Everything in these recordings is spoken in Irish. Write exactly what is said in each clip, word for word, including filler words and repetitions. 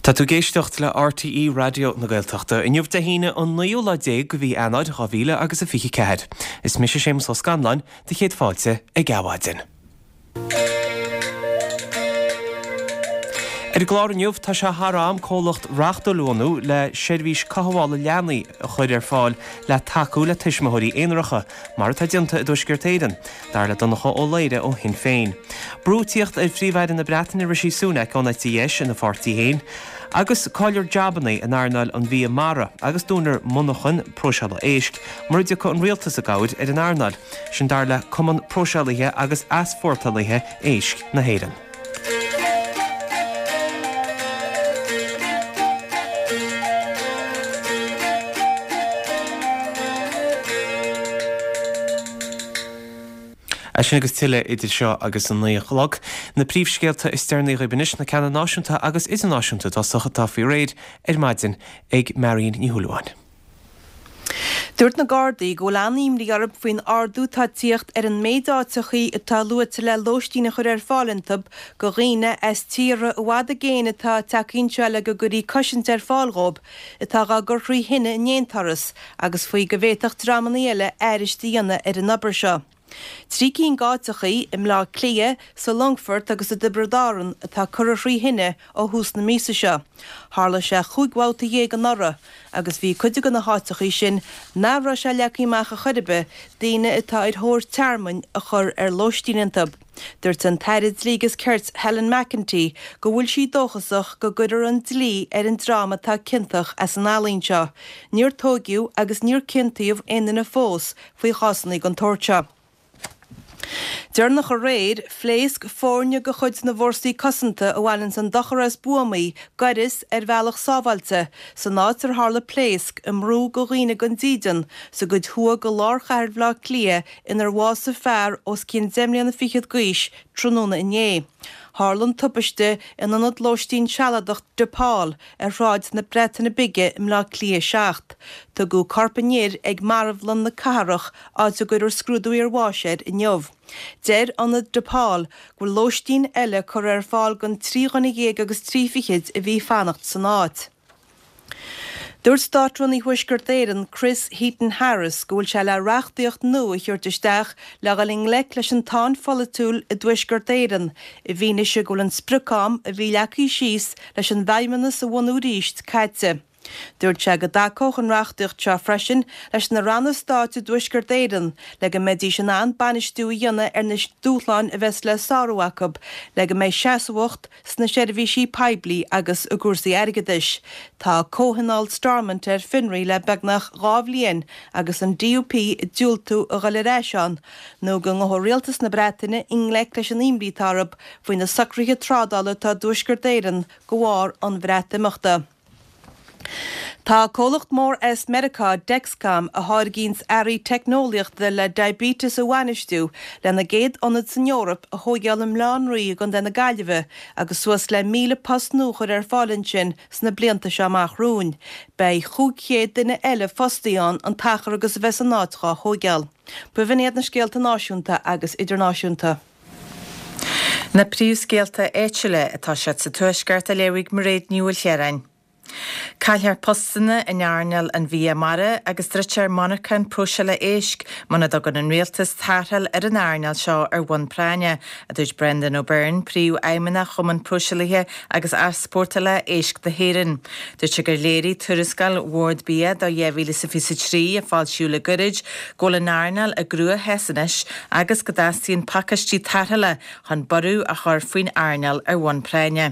Tá tú géisteacht le R T E radio na Gaeltachta inniuh de híine an naola déag go bhí anáid chavíle agus a fiche cead. Is mis sé sémas ó Scanlain de chéad fáilte ag gahaidin. Er glár inniuh tá se harám cólacht reachta lónú le seirbhís cathhála leanaí a chuid ar fáil le taú le tuismathirí éonracha mar tá dionta i dúsgurtéidan, dar le donnacha ó léire ó hin féin. Brútíocht ar phríomhhaid na Breataine Rishi Sunak ó na tíis in na forty héin, agus cáilir jabannaí an airnáil an bhí mara, agus dúnar monachan próseala éisc, marúide chu an rialtas a gáid ar an airnáil, sin dar le cuman prósealaithe agus asfortalaithe éisc na héireann. Sin agus tiile idir seo agus an naíoch na príomhscéalta is stearnaí roibanis na ceanna náisiúnta agus idirnáisiúnta tá sochatá faoi réid ar maidin ag Marion ní Húlúáin. Dúirt na Gardaí go leanaím rí arab faoin ardú tá tíocht ar an méidátechaí atá luaite le lóistína chur ar fáilintab go riine as tíre bhhad a géine tá takeíonse le go gurí cosint ar fáilróib atá ga gurthaí hinne néontaras agus faoi go bhhéiteach dramaí eile airistí dhéanana ar an obair seo. Trí cín gátechaí im lá clia sa Longford agus a Dibredáran atá cuirí hinne ó hús na mísa seo. Tharla sé chuigháilta dhé an nora agus bhí cuide go na hátechaí sin nabhra se leacaíach a chuidibe daine atá ag thóir tearmain a chur ar lóistíonantab. Dúirt an teirid lígus Kurt Helen McEntee go bhfuil sí dóchasach go guidir an dlí ar an drama tá cintach as an álíonn seo. Níor tógiú agus níor cintaíomh aine na fós faoi chasannaí an tóirte. Dearnach a réid, phléasc fórne go chuid na bhórsaí cosanta a bhhailinn san docharas buamaí gairis ar bhealach sábhailte, sa náid ar tharla phléasc im rú go riine gon dídan, sa go thua go lár chairbhlá clia inar bhása fearr os cinn zemlian na fichiad gaois tróna inné. Harlan tupaiste in an ad lóistín sealadach depáil ar ráid na Breataine bige im lá clia seacht. Tá go carpanéir ag marabhlan na carach áte gur ar scrúdú ar bháiséid in neomh. Deir an ad depáil go lóistín eile chur ar fáil gon trí gona dhéag agus trí fichiid a bhí fannacht san áit. Dúirt stáitreán í thuisgurtéireann Chris Heaton Harris go bhfuil se le reachtaíocht nua a chuirtisteach le galing le leis an táin folatúil i dtuisgurtéireann i bhíne se go an spricám a bhí leacaí síos leis an bhaimena sa bhhainú ríist caite. Dúirt se go dacóch an reachtaíocht seo freisin leis na ranna státe dtuisgurtéireann le go méidí sin an banistú dhéanana ar na dúchláin a bheits le Sárahacob le go méid seasamhacht sna seirbhísí peblií agus a gúrsaí airgeadis. Tá cóhanál Stormont ar finraí le beagnach rábhlíon agus an D U P i dúiltú a ghaileréiseán nó go ngó rialtas na Breataine inglaic leis an imrítarab faoin na sacrthaithe trádála tá dtuisgurtéireann go bhfear an bhreatamachta. Tá cólacht mór as Medica Dexcom a háirgins airí technoliaachta le diabetes a bhainistú le na géad anad san Eorop a thógeal im lán rí gan den na gaiileh agus suas le míle pasnúchar ar fáilinn sin sna blianta se amach rún. Bei chúchéad duine eile fostaíán an tachar agus bheits an náidcha thógeal. Buhinnéad na scéalta náisiúnta agus idirnáisiúnta. Na príomhscéalta éitiile atá se sa tuaisceart a léirigh mar réad nniuil chearainn. Cailthar postanna in airneal an bhí mara agus dreitear monachan próseala éisc mana dogan an rialtas tarthal ar an airneal seo ar bhain praine a dúirt Brendan O'Byrne príomh aimimena chuman prósealaithe agus airspórtala éisc de héireann. Dúirt se gur léirí tuarascail Ward Bia do dhéhíle sa fisa trí a fáil siúla gorid ggóla an airneal a grua hesanis agus go dastíon pacastí tarthala chun ború a chur faoin airneal ar bhain praine.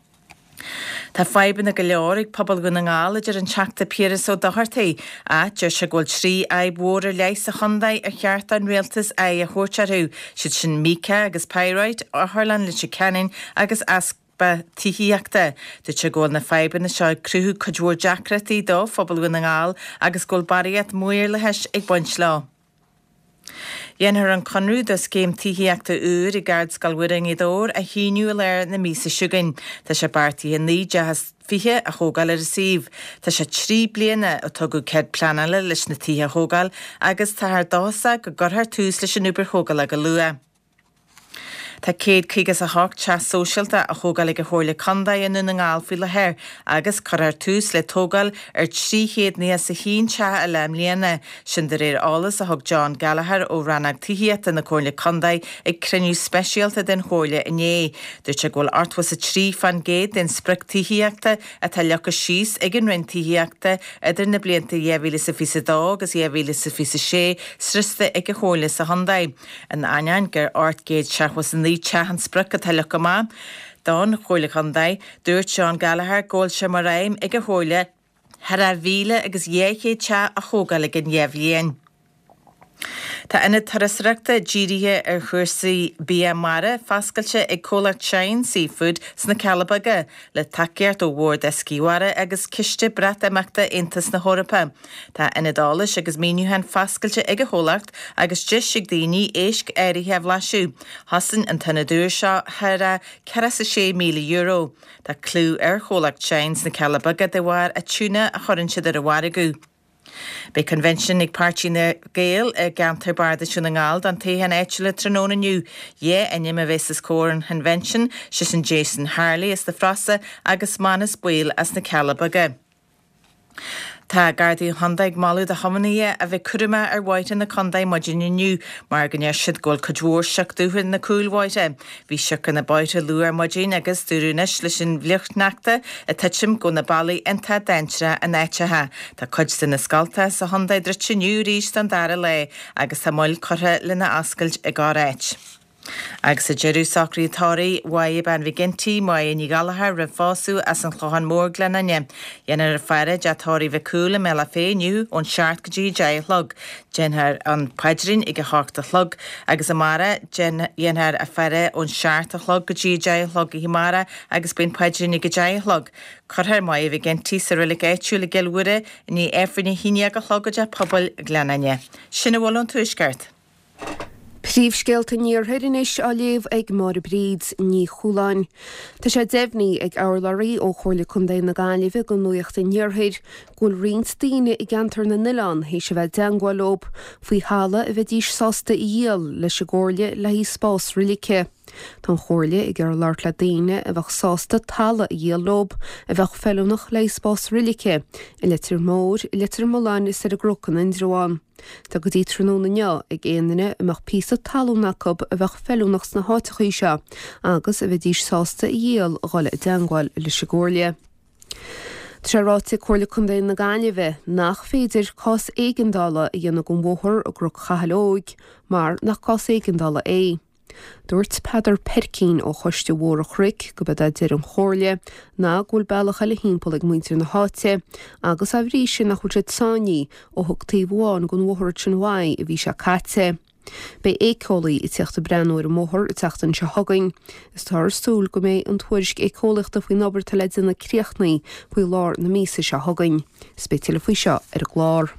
Tá feibanna go leoraigh pobl go na ngála idir an teachta Piaras ó Dohartaí a deir se ghfuil trí aibhór leis a chundaid ar cheart an rialtas a a thuirtearú siad sin Mika agus Pyrite ó Harlan le se ceannin agus aspa tíhííachta. Dúirt se ghfuil na feibanna seo cruthú codhór deacrataí dó phobal go na ngáil agus ghfuil bariad muir le heis ag baint lá. Dhéantar an conrúd a scéim tíhíachta úr i gard scalhuiring i dór a híniú leir na mísa siúgain. Tá sé bartaí a ní dehas fiche a hógal ar síomh. Tá sé trí bliana a tugu ced planala leis na títhe hógal agus tá th dása go gurthar túús leis an úbar hógal a go lua. Tá céad chuigas a thug te sóisialta a thógáil go chóirla condaid in na ngáil fi le hair agus chuir túús le tógáil ar tríchéad níos sa hín te a lem líana sin de réir álas a thug John Gallagher ó Ranag Tíhiata na chóirla condaid ag cruniú speisialta den chóirla iné. Dúirt se ghfuil artwas a trí fan géad den sprec tíhiachta a tá lecha síos ag an rin tíhiachta idir na blianta dhéhhíle sa fisa dá agus dhéhhíle sa fisa sé srista ag a chóirla sa hondaid. An ainean gur ort géad seachwas an ní tehan sprec a tá lecha má. Don chóirla condaid dúirt John Gallagher ggóil se mar raim ag a chóirla har a bhíle agus dhéchéad te a chógáil ag an dhéhléin. Tá ina tarasreachta ddírithe ar chuirsaí bia mara fascailte ag cólacht Shine Seafood sna Calabaga le takeart ó Ward Esquíwara agus ciste brat amachta intas na Hórapa. Tá ina dálas agus míniuhan fascailte ag a chólacht agus dis sig daoine éisc éirithe bhlaisiú. Hasan an tanna dúir seo thar ceras a sé míle euro. Tá clú ar chólacht Shine na Calabaga de bhhar a túna a chorinse ar a bhharagú. Bei convention ag pártí na Gael a gantar barda siúna ngáil dan téhan éitile tróna nniu. Ie enim a bheits is cór an convention sis an Jason Harley is na frasa agus manas buil as na Calabaga. Tá gardaí hondaig malú de hamanaí a bheith curima ar bhaite na condaid modine nniu mar gnéir siad ggóil codhór seach dúthain na cúlhhaite. Bhí seach na baite luar modine agus dúrúnes leis sin bhliochtnachta a tuitim go na bailí enta dentre a néitethe. Tá cuid na scalta sa hondaid drite nniu ríist an dara le agus sa moil cortha le na ascailt ag áráit. Agus a jeú sacrí táirí waib an vigintí mai in Gallagher ra fású as an chlohan mór glenanne. Dhéanar a feire deatáirí bheicúla me le féniu ón seart go dtí deithlog. Dhéanaar an paidirin ag a hácht a chlog agus amara dhéanaar a feire ón seart a chlog go dtí deithlog i himara agus bin paidirin ag a deithlog. Corthair mai a vigintí sa rilig éitiú le gelwure ní efrinni híine a chlogad a pobl glenanne. Sinna bhil an tuisgart. Príomhscéalta níorthairinis á léamh ag mar bríd ní chuláin. Tá sé déimhní ag áirlaí ó chóirla condaid na gáilibh go nuochta níorthair gúil riont daoine i gceantar na Nilán hééis se bheith deangáilób faoi hála a bheith díos sásta i dhéal leis a ggóirle le hí spás rilice. Tá chóirla ag ar leart le daoine a bheith sásta talla i dhéallób a bheith fellúnach le spás rilice i litir mór i litir moláin is ar a grocan in droáin. Tá go dtí tróna neo ag éanaine amach písa talúnacob a bheith fellúnachs na hátachaí seo agus a bheith díos sásta i dhéal gáile i deangáil leis a ggóirle. Tá ráta chóirla condaid na gáilibh nach féidir cás éigeandála a dhéanana go mhóthir a gro chahalóig mar nach cás éigeandála é. Dúirt Peadar Percín ó choiste mhór a chric go bud idir an chóirle ná ghfuil bealacha le hímpol ag muintir na háte agus a bhrí sin nach chuid sáinní ó thugtaí bháin go mhóthir sin mhaid a bhí se caite. Bei écólaí i teachta breanúir a móthir i teachtain se thugain, is tar stúil go méid an tuairisc écólaachta faoi nobarta le na críochnaí faoi lár na mísa se thugain, spéitiile faoi seo ar a glár.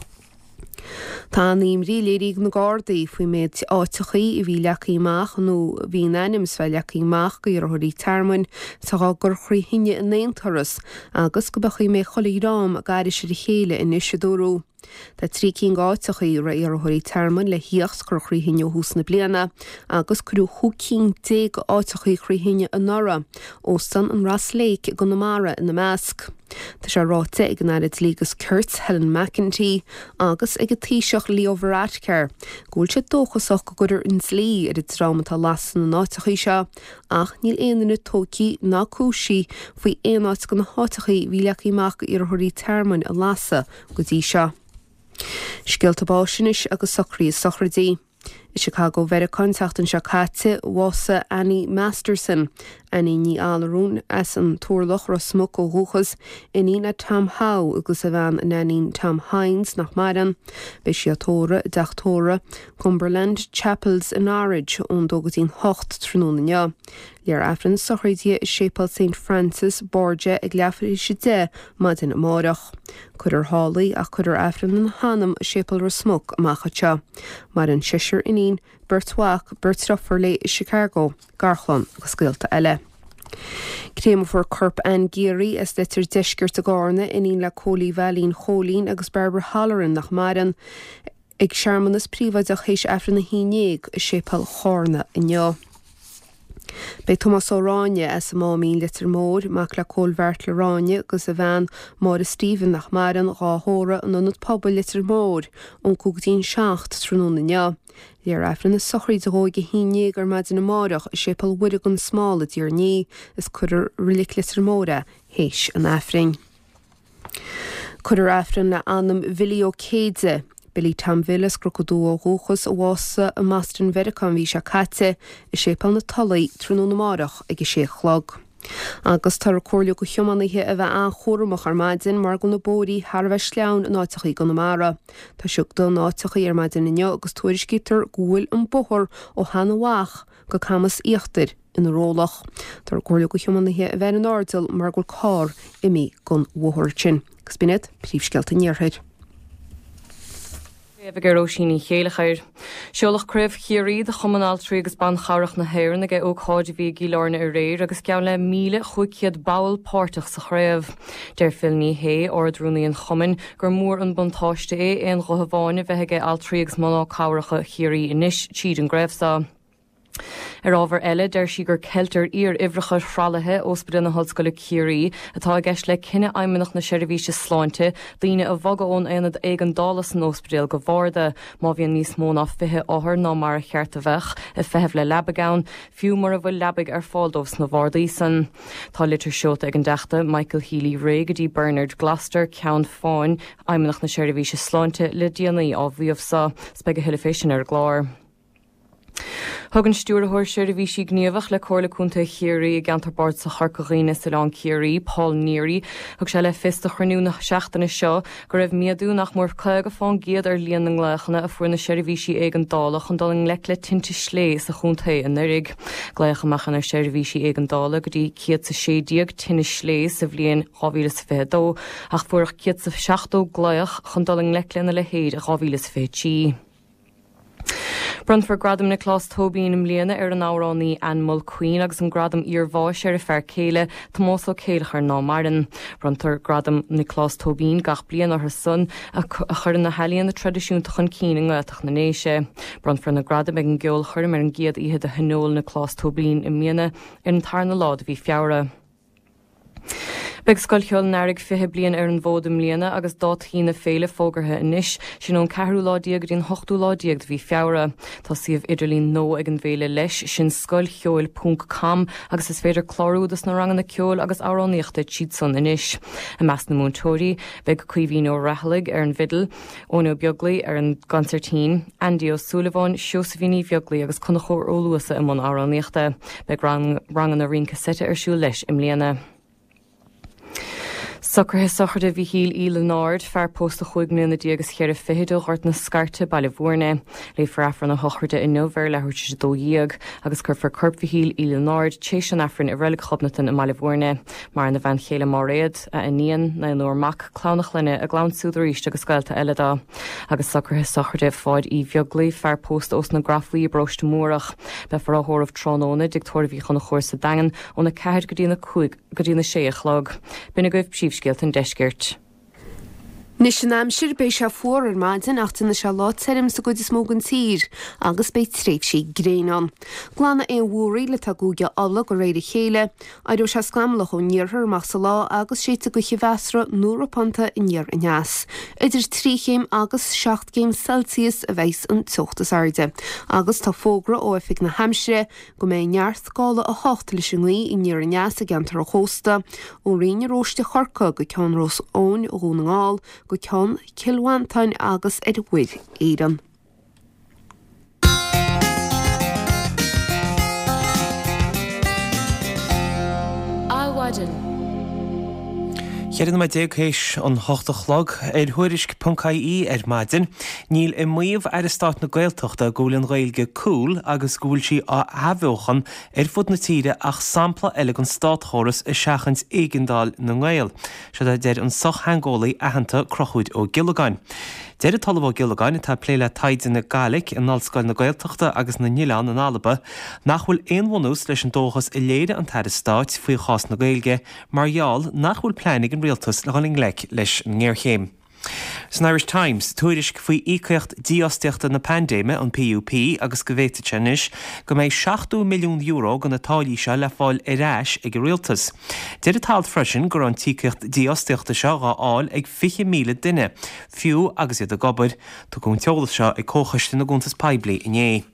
Tá níim riléirí na Gardaí faoi méid áitichaí i bhí lechaí amach nó bhí nanim sa lechaí amach go dhearthirí termin tá gur chrí hinne in éontaras agus go bechaí mé cholaí rám a gaiiri sé chéile in isisiúrú. Tá trí cín áitichaí ra dhearthirí termin le híocht gur chrí hinne hús na bliana agus cruú chucín dé go áitichaí chrí hinne an nora óstan an ras léic go na mara in na measc. Tá sé ráte ag náid lígus Kurt Helen McEntee agus ag a tíiseach Leo Varadkar. Gúil sé dóchasach go gudir in slí ar i drámatá lasan na náitichaí seo ach níl éanana tócí ná cúsí faoi éanáit go na háitichaí bhí lechaí amach go dhearthirí termin a lasa go dtí seo. Scialta báisinis agus socraí sochradí. I Chicago ver contactan se caite wasa Annie Masterson Annie ní álarún as an túrlach ra smuk ó húchas inína Tom Howe agus a bhean nanín Tom Hines nach maran be si atóra dachtóra Cumberland Chapels in Norwich ón dogadtín hocht tróna. Lear afran sochraidí is sépal Saint Francis Borgia ag leafri si de mad in amárach. Cuidir hálaí a cuidir afran an hanam sépal ra smuk amachcha. Mar an sisir inín Bertwach Bertroffer le Chicago, Garchlan agus scialta eile. Créim for Corp Ann Geary as litir deisgurt a gárna inín le cólí bhelín cholín agus Barbara Halloran nach maran ag searmanas príomhaid a chéis afran na hínéag sépal chárna inniu. Bei Thomas Óráine as má mín litir mór mac le cóilbhart le ráine gus a bhean mar a Stephen nach maran ráthóra an anad pobbal litir mór ón cúgdín seacht trúna nea. Léar efran na sochraí de hóig a híine gur maid in na márach a sépal widig an smála dír ní is chuidir rilik litir móra héis an efring. Chuidir efran le anam Vilio Céide. Billy Tam Villas crocodú róchas a bhása a Mastin Vericán bhí se caite i sépal na talaí trúna na márach ag i sé chlog. Agus tar cóirliú go thiománaithe a bheith an chóramach ar maidin mar go na bórí Harbheith sleán náitechaí go na mara. Tá siúg do náitechaí ar maidin inne agus tuairiscítar gúil an bothir ó hana bhach go camas íochtar in rólach. Tar cóirliú go thiománaithe a bheith an ardal mar go cá imi gon bhthirtin. Gus binad príomhscealta níorthaid. Gur ó sin chéalachair. Seolach cruibh chiaí de chumanál trí agus ban charach na héirn aige ó cháid bhí gílána a réir agus ceann le míle chuiciad bail páirteach sa chréibh. Deir filní hé ordrúnaíon chumin gur mór an buntáiste é éon rothbháine bheittheige al trí agus maná cáracha chiaí inis siad an gréibhsa. Ar ábhar eile deir si gur ceiltar ír ibhrecha thrálathe ospidin na hallscoile Ciarí atá gceist le cinenne aimimeach na seirbhíse sláinte daoine a bhagaón éanad ag an dálas an ospidéal go bharda má bhíon níos mó ná fithe áthar ná mar a cheart a bheith a feitheamh le lebagán fiú mar a bhfuil lebig ar fáildómhs na bhardaí san. Tá litir seota ag an deachta Michael Healy Ray go dtí Bernard Glaster ceann fáin aimimeach na seirbhíse sláinte le déanaí á bhíomhsa spe go hiile fésin ar glár. Thugann stúrathir seirbhí sí gníomhach le cóirla cúnta chiaí a gceantar sa charcaghine sa lán Ciarí, Paul Neary, thug sé le fista chruinú na seachtainna seo go raibh miadú nach mór chuig a fáin giad ar líon an gléichanna a fuair na seirbhí sí ag an dálach an dul an lec le tinte slé sa chúntaí an nurig. Gléichamachchan ar seirbhí sí ag an dála go dtí ciad sa sédíag tinne slé sa bhliain rábhíle sa fedó ach fuair ciad sa seachtó gléach chun dul an lec lena le héad a rábhíle sa fétí. Brunfar gradam na clás tóbín im léana ar an áránaí Animal Queen agus an gradam íormháis ar a fear céile Tomás ó céilechar ná marin. Bruntar gradam na clás tóbín gach blian ar son a chur na helíon na tradiisiúnta chun cín gáach na néise. Brunfar na gradam ag an geol chur mar an giad iad a hanóil na clás tóbín im léana ar an tarna lád a bhí feabhra. Beg scoil cheol narig fithe blian ar an bhódum líana agus dát hína féle fógarthe inis sin ón ceathrú ládíag dín hochtú ládíag bhí feabhra. Tá siomh idirlín nó ag an bhéile leis sin scoil cheol punk cam agus is féidir chlárúdas na rangan na ceol agus áráníochta siad son inis. A meas na múntóirí beg cuihín ó rathalaigh ar an vidal ónó beaglaí ar an gancertín, Andy O'Sullivan, Siosahíní beaglaí agus chunachóir ó luasa im món áráníochta beg rangan na rion casete ar siú leis im léana. Sucrthe sochirde bhí híl íle náird fear pósta chuigna na díagus chéir a fihéadú ghart na scarte bailile bhórne, le fearafran na hochirde in nóver le thuirte dó díag agus chur far corp bhí híl íle náird tééis an affrin i réile chobnatan i bailile bhórne, mar na bhain chéile mar réad a iníon na nóirmach clánach lenne a glán súdaríiste agus scailta eiledá. Agus sucrthe sochirde fáid í bheaglaí fear pósta os na graflaí brosta mórach, be far a thóramh trónóna dictóir bhí chuna chóir sa dagan ó na ceir go dtína chuig go dtína sé a chlog. Bina goibh príomhscéalt an deisgirt. Nis sin amsir bei se fuór ar maidin achtainna se lá terim sa gud is mógan tír agus bei tréimh sí gréán. Glána é bhúraí le tá gúige alla go réidir chéile, aidir se scamlach ó níorthar amach sa lá agus séta go chihheasra nuair apanta i níor a neas. Idir trí chéim agus seacht céim Celsius a bheits an tuchttas airde. Agus tá fógra ó efik na Hampshire go mé neart gála a hocht leis an í i níor a neas a gentar a chósta ó réine róiste chorca go cean rós ón ó gúnaáil go cean cilhaantain agus ar bhuiid éan. Áhaidir. Cheann mai déaghéis an hochta chlog ar thuirisc puncaí ar maidin, níl i maomh ar stát na Gaeltachta gúlann Gaeilge cúl agus gúil si á habhóchan ar fud na tíre ach sampla eile an státthóras i seachans éigeandáil na Gael. Se deir an soch hangólaí ahananta crochuid ó Gilligáin. Deir a talamh ó Gilligáin tá pléile taidin na Gaelic in nálscoil na Gaeltachta agus na Níleán an Alba nachhfuil éonhhanús leis an dóchas i léire an tair stáit faoi chás na Gaeilge margheall nachhfuil pleinig an rialtas le háling lec leis an ggéirchéim. San Irish Times, tuairis faoi íceocht díosteachta na pandéime an P U P agus go bhhéite tenis go méid seachtú milliún euro go na táilí se le fáil iráis ag rialtas. Deir a tal freisin gur an tíceocht díosteachta seo gá áil ag fiche míle duine, fiú agus iad a gobair, tu gún teola seo ag cóchaiste na gúntas peibli iné.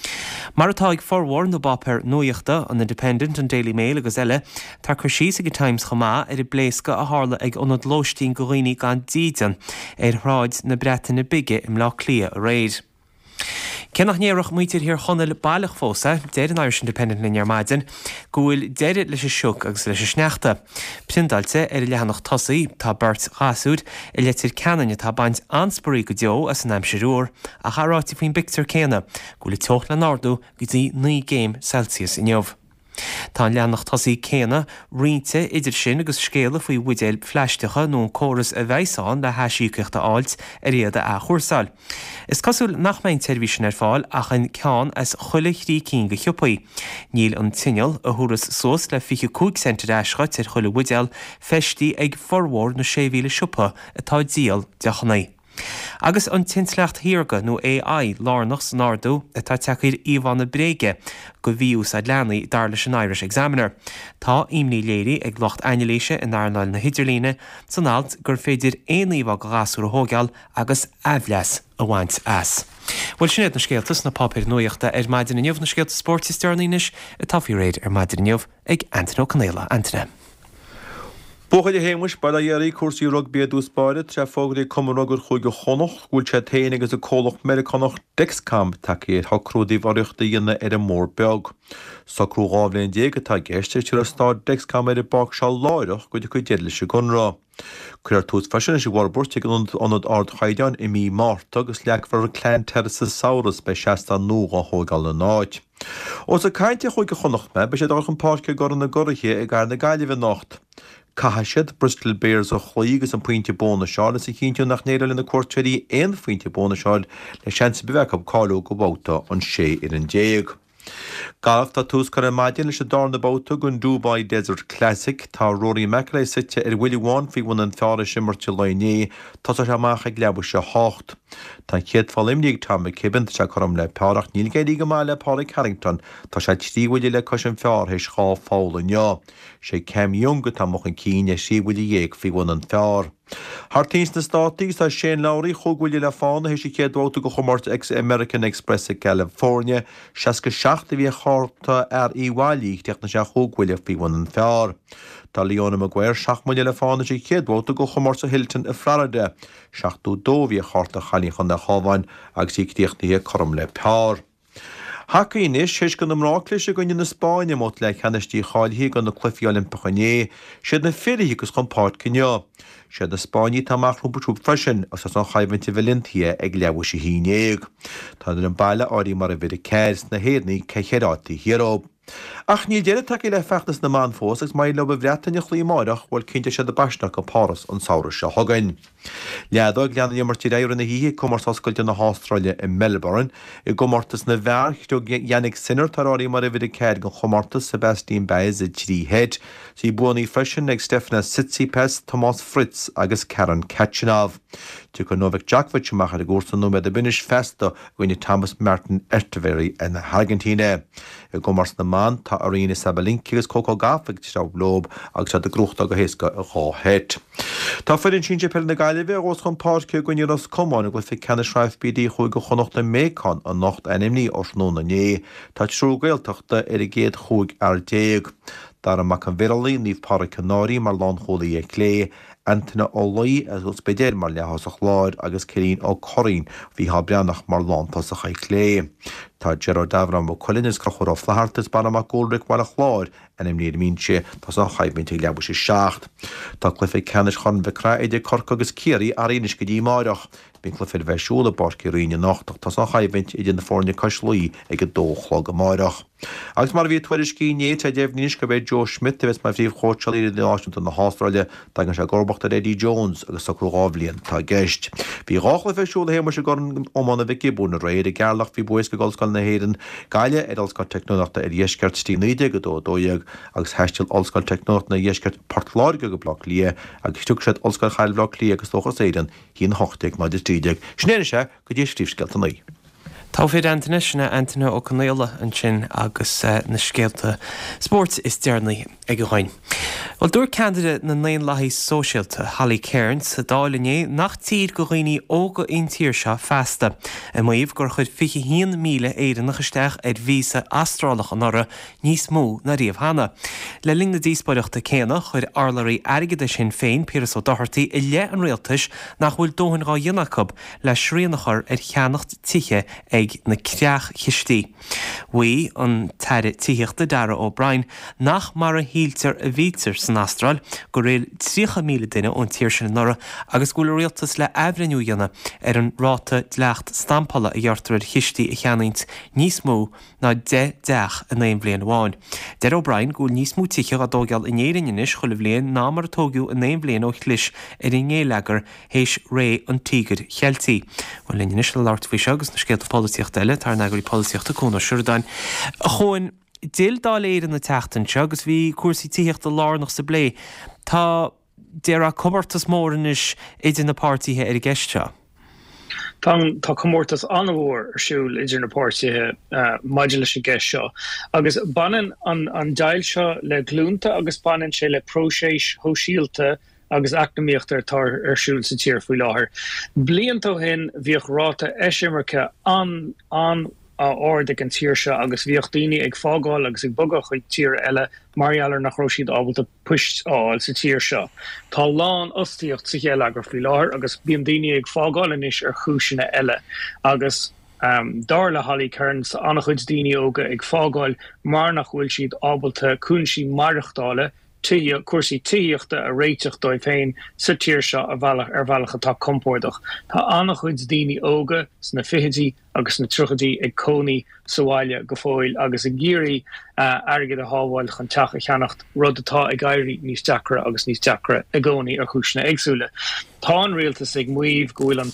Mar atá ag forhór na bapur nuíochta an Independent an Daily Mail agus eile, tar chuir síos ag Times chomá ar i bléasca a hála ag ionad lóistín go dhaoine gan dídan ar thráid na bretain na bige im lá clia a réid. Cenach néireach muoitir hir chonel bailach fósa, déir an Irish Independent na Nearmaidin, gúil déir leis a siúc agus leis a sneachta. Prindalte ar i lehanach tosaí tá Bert Gasúd i letir ceanine tá baint ansporí go deo as an aimsirúr a charáti faoin Victor Céna, gúil toch le nárdú go dtí ní géim Celsius in jobh. Tá leannach tosaí céna rinte idir sin agus scéala faoi bhuidéil fleistecha nó an córas a bheitsáin le heisíochta áilt a réada a chóirsáil. Is cosúil nach main television ar fáil ach an ceán as chuile chrí cín go chioppaí. Níl an tinneal a thuras sós le fiche cúig cent eisgat ar chuile bhuidéil feistí ag forhór na séhíle siúpa atá díal dechannaí. Agus an tinslecht hiarga nó A I lárnach san ardú atá teachir Ivana Brege go bhíú sa leanaí dar leis an Irish Examiner. Tá imní léirí ag locht aineléise in airnáil na Hidirlíne san alt gur féidir éoníomh go gasú a hógeal agus ahleas a bhaint as. Bhfuil sinnéad na scéaltas na papir nuíochta ar maidir na neamh na scéalta sportis dearnaínis a tafií réid ar maidir na neamh ag Antonio Canela Antona. Bóchaid a héimis bail a dhéirí cuasaí rugby a dúspáide tre fógraí cumragur chuig go chonocht gúil sé téine agus a cólacht Americanach Dexcom takeí thá crúdaí bhareachta dhéanana ar an mór beag. Sa crú gábhlainn déag atá gceiste tíar a stáid Dexcom ar i bag se láireach go dtí chu déad leis gunrá. Cuir tús freisin is bharbúirt ag anad ard chaideán i mí Máirte agus leagfar a cléin Terrasaurus be seasta nóga thógáil na náid. Os a caiinte chuig go chonacht me be sé dach an páirce gar na gorathe ag gar na gaiileh nacht. Cahasiad Bristol Bears a chluígus an pointe bóna seáil is a chinú nach néile na cuairteirí éon pointe bóna seáil le seansa bhheith ab cáú go báta an sé ar an déag. Galach tá tús chu maidin leis a darna báta gon Dubai Desert Classic tá Rory McIlroy site ar Willie Wan fi bhn an fearra simmarte lené tá se amach ag lebu se hácht. Tá chéad fáimníag tá me cibint se chum le peach níl géí go máile Paula Carrington tá sé tríhfuile le cos an fearhééis chá fála neo. sé cemionga tá mo an cíine síhfuil dhéag fi bhn an fear. Hartís na státígus tá sé láirí choghfuil le fána hé sé céadháta go chomart ex American Express a California, seas go seachta bhí cháta ar íháilíí teach na se choghfuile fi bhn an fear. Tá Leona Maguire seaachmuile le fána sé céadháta go chomart a Hilton a Florida, seachtú dóhí cháta chalíchan na cháhain agus sí tíochttaí chum le pear. Hacaínis séis go amráclis a gonne na Spáine mót le cheanistí cháilthaí gan na clufií Olympachané, siad na féirí gus chumpáit cinne. Siad na Spáine táach rúmpatrúp freisin as an chaimhainte Valentia ag leabhar sé hínéag. Tá an bailile áirí mar a bhid céis na héadnaí cechérátaí hiarób. Ach ní déad take le fechtnas na man fós agus mai le bhreatain chlí máireach bhil cinnte sé de baisnach go páras an saoir se thugain. Leadag leanana martí réir na híí commartáscoilte na Ástrálile in Melbourne i gomartas na bhearchtú Yannick Sinner taráí mar a bhid céir go chomartas Sebastian Baez a tríhéid, sí buaní freisin ag Stefana Tsitsipas, Thomas Fritz agus Karen Khachanov. Tu go Novak Djokovic machar a gúrsa nó med a binis festa gine Thomas Martin Erteveri in Argentíne. I gomars na man tá Arína Sabalenka agus Coco Gauff se blob agus se de grúchta go héasca a cháhéit. Tá fuidir sínte pe na gaiileh os chun páirce goine ras comáin go fi cena sreibh bídí chuig go chonacht na méán an nacht enimní os nó na né, Tá trú gailteachta ar i géad chuig ar déag. Dar an mac an viralaí níomh pára canáí mar lán cholaí ag lé, Antina Olaí as os bedéir mar lehas a chláir agus Cerín ó Chorín hí há breannach mar lántas a chaid lé. Tá Gerard Davram ó Collinis go chur á flahartas ban amach Goldrick mar a chláir en im níir mín sé tás á chaibminn ag lebu sé seacht. Tá clufa cenis chun bhecrá idir corca agus céirí a réinis go dtí máireach. Bhín clufir bheitsúla barci riine nachtach tás á chaibmint idir na fórne caislúí ag go dóchlá go máireach. Agus mar bhí tuairis cí né a déobh níos go bheith Joe Schmidt a bheits mai bhríomh chóirtealaí in Washington na Ástrálile dagan se gorbachta Eddie Jones agus sa cruábhlíonn tá gceist. Bhí ráchla bheitsúla héimar se gur ómána bheith gibú na réir i gearlach bhí buis go gáilscail na héireann gaile ar allscoil technolachta ar dhéisceart stíide go dó dóag agus heistil allscoil technolachta na dhéisceart partláirge go blach lia agus tuach sé allscoil chailblach lia agus tóchas éireann híon hochtaigh má is tríideag. Snéir se go dtí stíomhsceilta naí. Tá féad antaine sinna antaine ó Conéile an sin agus na scéalta sport is dearnaí ag go háin. Well dúir candidate na naon laithí sóisialta Hallie Cairns sa dálané nach tír go dhaoine óga intíir seo festa a maíomh gur chud fiche míle éireann na chaisteach ar vísa astrálacha nora níos mó na riamh hana. Le ling na díosbaireachta céanna chuir arlairí airgide sin féin Piras Ó Doherty i le an réaltais nach bhfuil dóhann rá dionachab le sríanachar ar cheannacht tiche ag na creach chistí. Bhui an teire tíochta Dara O'Brien nach mar a híltar a vítar san Astráil go réil trícha míle duine ón tíir sin nora agus gúil rialtas le ehrenú dhéanana ar an ráta dleacht stampala a dheartar ar chistí a cheanaint níos mó ná de deach a naon blian bháin. Dara O'Brien gúil níos mó tiche a dógeal in éireannis chuil bblion ná mar tógiú a naon blian ó chlis ar in ngéleagar héis ré an tígur chealtaí. Bhil linnis le láirt fao agus na scéalta políocht eile tar nagurí políochta cúna siúrdain. A chuin Dil dá léir na teachtain se agus bhí cuasaí tíocht a lánach sa blé. Tá déar a cobartas móranis idir na pártaithe ar gceiste. Tá tá comórtas anmhór ar siúil idir na pártaithe maidir leis gceist seo. Agus banan an an dail seo le glúnta agus banan sé le próséis hóisialta agus acnamíochttar tar ar siúil sa tír faoi láthair. Bliantó hin bhíoh ráta eisimarcha an an áirdig an tíir se agus bhíocht daoine ag fágáil agus ag bogach chuig tír eile marialar nach roisiad ábalta puist áil sa tíir seo. Tá lán ostíocht sa chéile agur faoi láthair agus bíon daoine ag fágáil inis ar chúisina eile agus um, dar le Hallie Cairns annach chuid daoine óga ag fágáil mar nach bhfuil siad ábalta cúnsí marachtála cuasaí tíochta a réiteach dóibh féin sa tíir seo ar bhealach atá compordach. Tá annach chuid daoine óga sna fihidí agus na truchadí ag cónaí sa bhaile go fóil agus i ggéirí uh, airgid a hábháil chun teach a cheannacht rud atá ag éirí níos deacra agus níos deacra a gcónaí ar chúisna agsúla. Tá an rialtas ag muomh go bhfuil an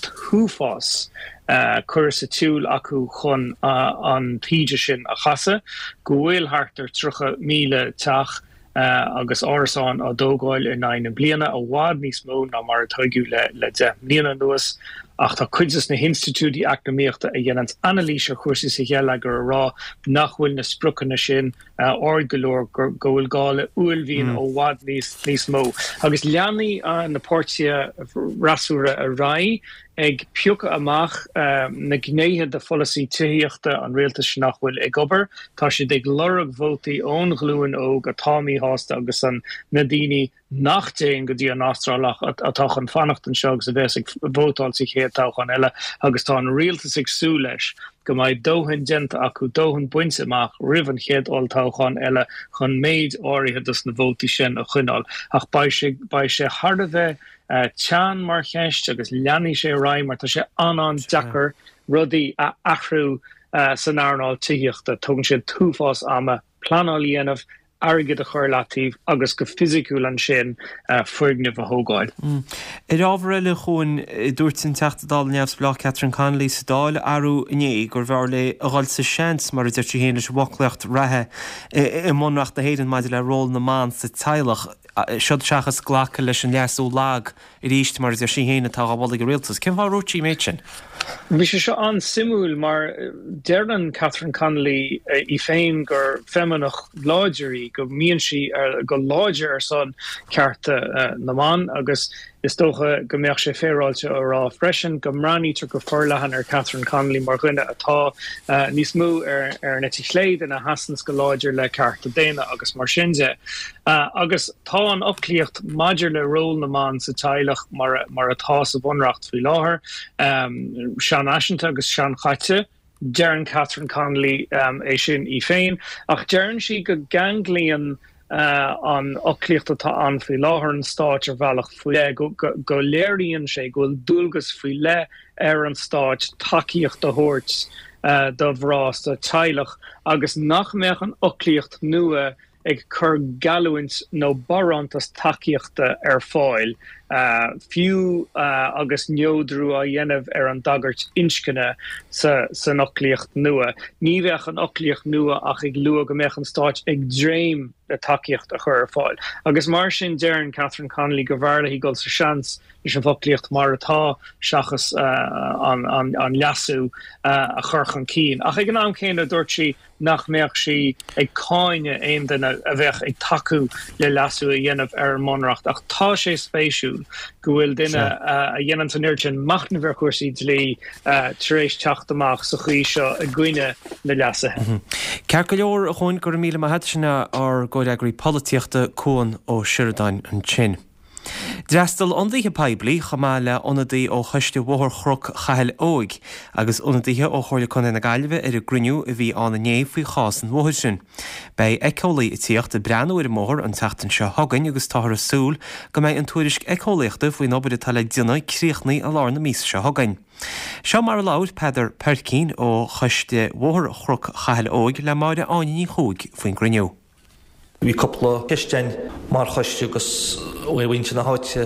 túfás uh, chuir sa túil acu chun uh, an tíide sin a chasa, go bhfuil hartar trucha míle teach Uh, agus árasán á dógáil in nain bliana a bhád níos mó ná mar tuigiú le le de bliana nuas ach tá cuidas na Institútí Acadamíochta a dhéanant analíse chuirsa sa chéile gur rá nachhfuil na sprucanna sin áard golóir go bhfuil gála uailhín ó bhád níos níos mó. Agus leanaí na pártaithe rasúra a raí ag piúcha amach um, na gnéithe de folasaí tíochta an réaltas sin nachhfuil ag obair, tá siad ag lorg vótaí ón ghlúin óg a táimí hásta agus an na daoine nach déan go dtí an Austrálach atá an fannachtain seo agus a bheits ag vótáil sa chéad táchan eile agus tá an réaltas ag sú leis go mbeidh dóthain dénta acu dóthain buinte amach ribh an chéad oltáchan eile chun méid áirithe dus na vótaí sin a chuinál ach ba sé hard a bheith Uh, tean mar cheist agus leanaí sé raim mar tá sé anán deachar rudaí a achrú uh, san airnáil tíochta tugann sé túfás ama planáil dhéanamh airgid a chuirlatíh agus go fisiciúil an sin uh, fuignimh a thógáil. Mm. I rábhar le chuin dúirt sin teachtadáil neamhs blá Catherine Connolly sa dáil arú inné gur bhar le a gáil sa seans mar idir tí héana bhaclacht rathe i mionreacht a héidir maidir le ról na man sa teilech siod seachas ghlacha leis an leasú lag i ríist mar idir sí héine tá bhla go réaltas. Cin bhá rútí méid sin? Bhí sé seo an simúil mar dearnan Catherine Connolly uh, i féin gur femanach láidirí go míonn si ar go láidir ar son cearta uh, na man agus is tócha go mbeadh sé féráilte ó rá freisin go mranítar go forlahan ar Catherine Connolly mar chuine atá uh, níos mú ar, ar na tíléad in a hasans go láidir le cearta déine agus mar sinse. Uh, agus tá an opclíocht maidir le ról na man sa teilech mar, mar atá sa bhunreacht faoi láthair. Um, Sean Ashington agus Sean Chaite, Dearan Catherine Connolly um, é sin i féin, ach dearan si go ganglíon uh, an oclíocht atá an faoi láthair an stáit ar bhealach faoi le, go, go, go léiríonn sé go dúlgus faoi le ar an stáit takeíocht a thuirt uh, do bhrás do teilech agus nach meach an oclíocht nua ag chur galúint nó barantas takeíochta ar fáil. Uh, fiú uh, agus neodrú a dhéanamh ar an dagart inscinne sa, sa noclíocht nua. Ní bheith an oclíocht nua ach ag lua go meach an stáit ag dréim le takeíocht a chur ar fáil. Agus mar sin dearan Catherine Connolly go bhharla hí gol sa seans is an foclíocht mar atá seachas uh, an, an, an leasú uh, a churchan cín. Ach ag an am céine dúirt si nach meach si ag cáine aim den a bheith ag taú le leasú a dhéanamh ar an monracht ach tá sé spéisiú go bhfuil duine a dhéanam san urgin machna bhar cuasaí dlí taréis teacht amach sa chuí seo a gcuine le leasathe. Cear go leor a chuin gur míle maithe sinna ar ggóid agraí políochta cúin ó Sireadáin an sin. Dreastal ondíthe peblií chamáile onadaí ó chuiste bhthir chruc chail óig, agus onadaíthe ó chuirla chuna na gaiileh ar a gruniú a bhí anna néamh faoi chás an mhuair sin. Bei ecolaí i tíocht a breanú ar mór an teachtain seo hagan agus táthar a súl go méid an tuairisc ecolaíochta faoi nobar atá le dionnaí críochnaí a lána mís seo hagan. Seo mar láir Peadar Perkín ó chuiste bhthir chruc chail óig le máire áiní chúig faoin gruniú. Bhí coppla ceisttein mar chuiste agus bhhainte na háite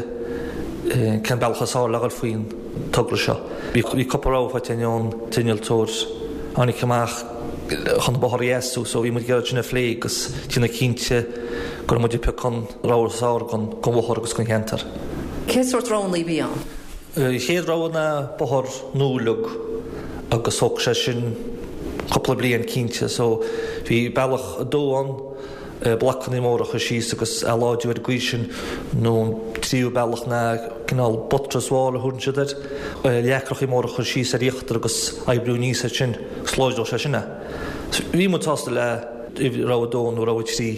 cen bealchasáil legal faoin tugla seo. Bhí coppla ráhaiteón tinnealtóir annig amach chun bothair Iesú, so bhí mu gead sinna phlé agus tína cínte gur muidir pe chun rásáir gon bhthir agus chun cheantar. Cé sort rán í bhí an? Chéad rána bothair núlug agus thug sé sin coppla bliain cínte, so bhí bealach a dóán blachan í mór a chu síos agus eláidú ar gcuisin nó tríú bealach na cinál botras-háil a thuann siidir. Leacrach í mór a chu síos a ríochttar agus ebrú níos a sin slóidó sé sinna. Bhí mu tásta le rá dón ó ráid trí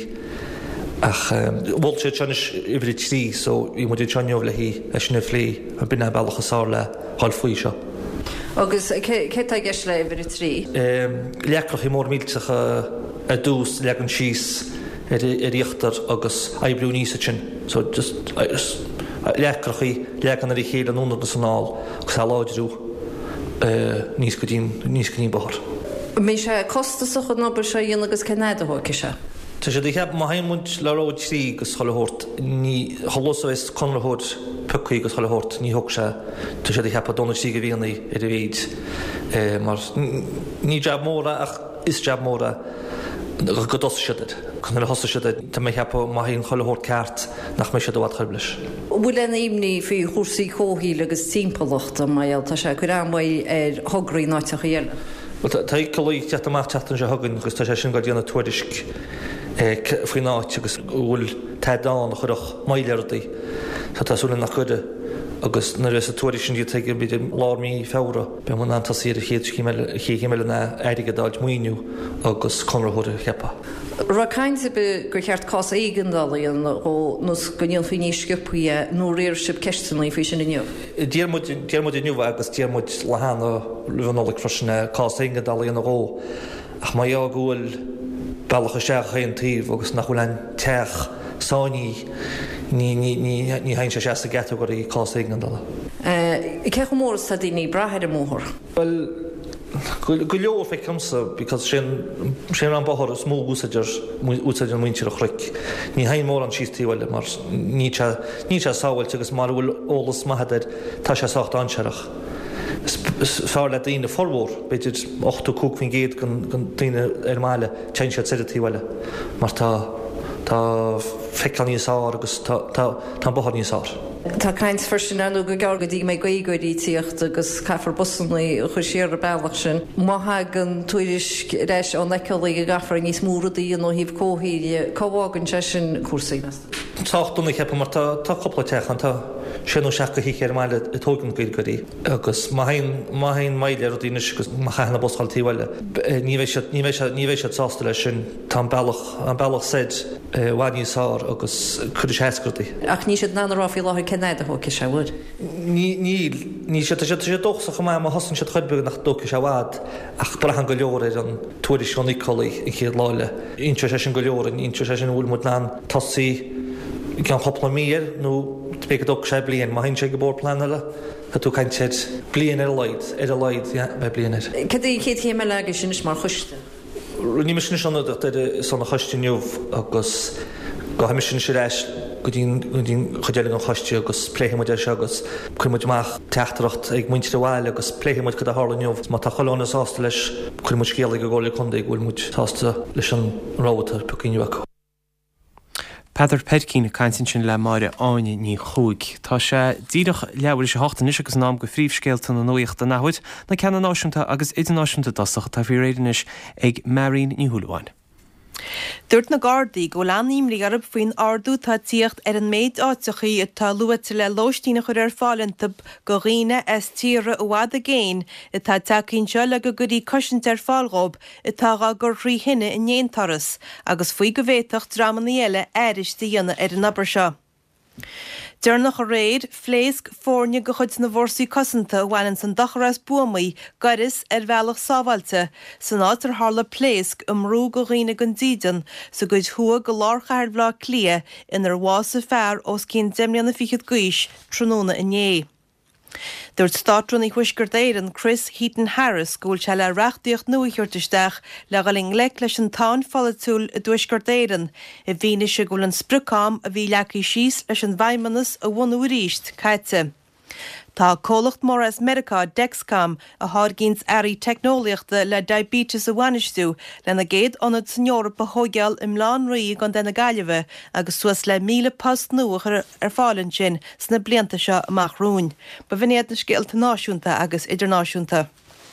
ach bhil sé teannis ibrí trí, so bhí mu teanneomh le hí a sinna phlé a bine bealach a sá le hall faoi seo. Agus cé tá gceist le ibrí trí? Leacrach í mór mílteach a dús legan síos er ríochttar agus ebrú níos a sin. So just leacrachaí leagan ar í chéad an únad na sanáil agus eláidirú níos go dtíon bothair. Mé sé costa sa chud nóbar seo dhéana agus cenéad a thuca se? Tá sé d cheap má haimmuint le ráid trí agus cholathirt ní cholas conrathirt pucaí agus cholathirt ní thug se. Tá sé d cheap a donna sí go bhíonaí ar a bhéid mar ní deab móra ach is deab móra go dos siad chun le hosa siad tá mé cheappa má híon cholathirt ceart nach mé siad bhhad chublis. Bhfuil an imní fao chósaí cóthaí agus timpachta maiil tá sé go ramáid ar thugraí náiteach a dhéanamh. Tá colaí teach amach teachtain se hagann agus tá sé sin go dtíanana tuairisc faoi náit agus bhfuil tedáin a chuireach maileirdaí tá tásúla nach chuide agus na rééis a tuairí sin dí teige bíidir lámí féra be man antá sí a ché meile na airige dáid muoinú agus conrathúir chepa. Ra caiinte be gur cheart cás éigendalíon ó nos goníon fao níos scipuí nó réir sib ceistanaí fao sin inniu. Déarmid inniu agus déarmid le hána luhanolaigh freisinna cás éigendalíon aró ach má eá gúil bailach a seach chéon tíomh agus nach bhfuil an teach sáiní ní hain sé sé a geta go í cás éigendala. I ce go mór sa daoine brathir a móthir? Well, go leor fé cumsa, because sin an bothair a smó úsaidir úsaidir muintear a chruic. Ní hain mór an síostíhile mar ní sé sáhailt agus mar bhfuil ólas maitheidir tá sé sácht ansearach. Fá le daoine forhór, beidir ochtú cúcmhín géad gon daoine ar máile tein sé tíhile mar tá tá feicil níos ár agus tá bothair níos ár. Tá caiint fersin anú go geargadí mé goigóirí tíocht agus caafar busannaí chu siar a bailach sin. Mátha an tuairis réis ó necolaí go gafar níos múradaí nó híh cóthaíle cabhágann sé sin cuasaí. Táchtúna chepa mar tá coppla techan tá sin ó seach go hí ar máile i tógan goilgoí agus má haon maile a dtíine agus má chana boschail tíhile. Ní bhéh sé sásta lei sin tá bailach an bailach said bhaníosár agus chuidir séascrtaí. Ach ní sé nárá í láthir cenéad a thuca se bhd? Ní sé sé dochsa go má hosann sé chuidbe nach dócha se bhád ach brachan go leor ar an tuairis seo Nicolaí i chéad láile. Intre sé sin go leor an intre sé sin bhfuil mu ná tosaí gan chopla mír nó be go sé blion má hinn sé go bór planile a tú caiint sé blion ar leid ar a leid be blianaar. Cad í chéad hí me legus sin is mar chuiste? ní mis sin sanna choistiniuh agus go haimi sin sé réis go dín chodéile an choiste agus pléimiide se agus chuimuideach teachtacht ag muinte bhile agus pléimiid chu a hálaneomh má tá cholána ásta leis chuimuid céala go gála chunda ghfuil muid tásta leis an ráhatar pecinneach. Peadar Percín caiintin sin le máire áine ní chuig. Tá sé díadach leabhar sé hátain is agus nám go phríomhscéalta na nuocht a náhuiid na ceanna náisiúnta agus idirnáisiúnta dasach tá bhí réidirnis ag Marín ní Thuúlaháin. Dúirt na Gardaí go leanaimlí arab faoin ardú tá tíocht ar an méid áitechaí atá luaite le lóistína chur ar fáilintab go riine as tíre bhhad a géin atá takeín seo le go gurí cosint ar fáilrób atá gá gur rí hinne in néontaras agus faoi go bhéiteach dramaní eile éiris de dhéanana ar an abair seo. Dearnach a réad, phléasc fórne go chuid na bhórsaí cosanta bhhainn san dachras buamaí garis ar bhealach sábhailte, san áit ar tharla phléasc imrú go riine gon dídan sa gcuid thua go lárchair bhlá clia inar bhása fearr os cén deimleanna fichiad gaiis tróna inné. Dúirt státrún i Huisgur Éireann Chris Heaton Harris gúil se le reachtaíocht nuairteach le galing le leis an táin falatúil i Huisgur Éireann i bhíine se gúil an sprucám a bhí leacaí síos leis an bhaimimenas a bhhainú ríist caite. Tá cólacht mór as America Dexcom a thárgins airí technoliaachta le diabetes a bhainistú le na géad anad san Eorpa thógeal im lán rií gan denna gaiileh agus suas le míle post nuachar ar fáilinn sin sna blianta seo amach rún, ba bhínéad na scéalta náisiúnta agus idirnáisiúnta.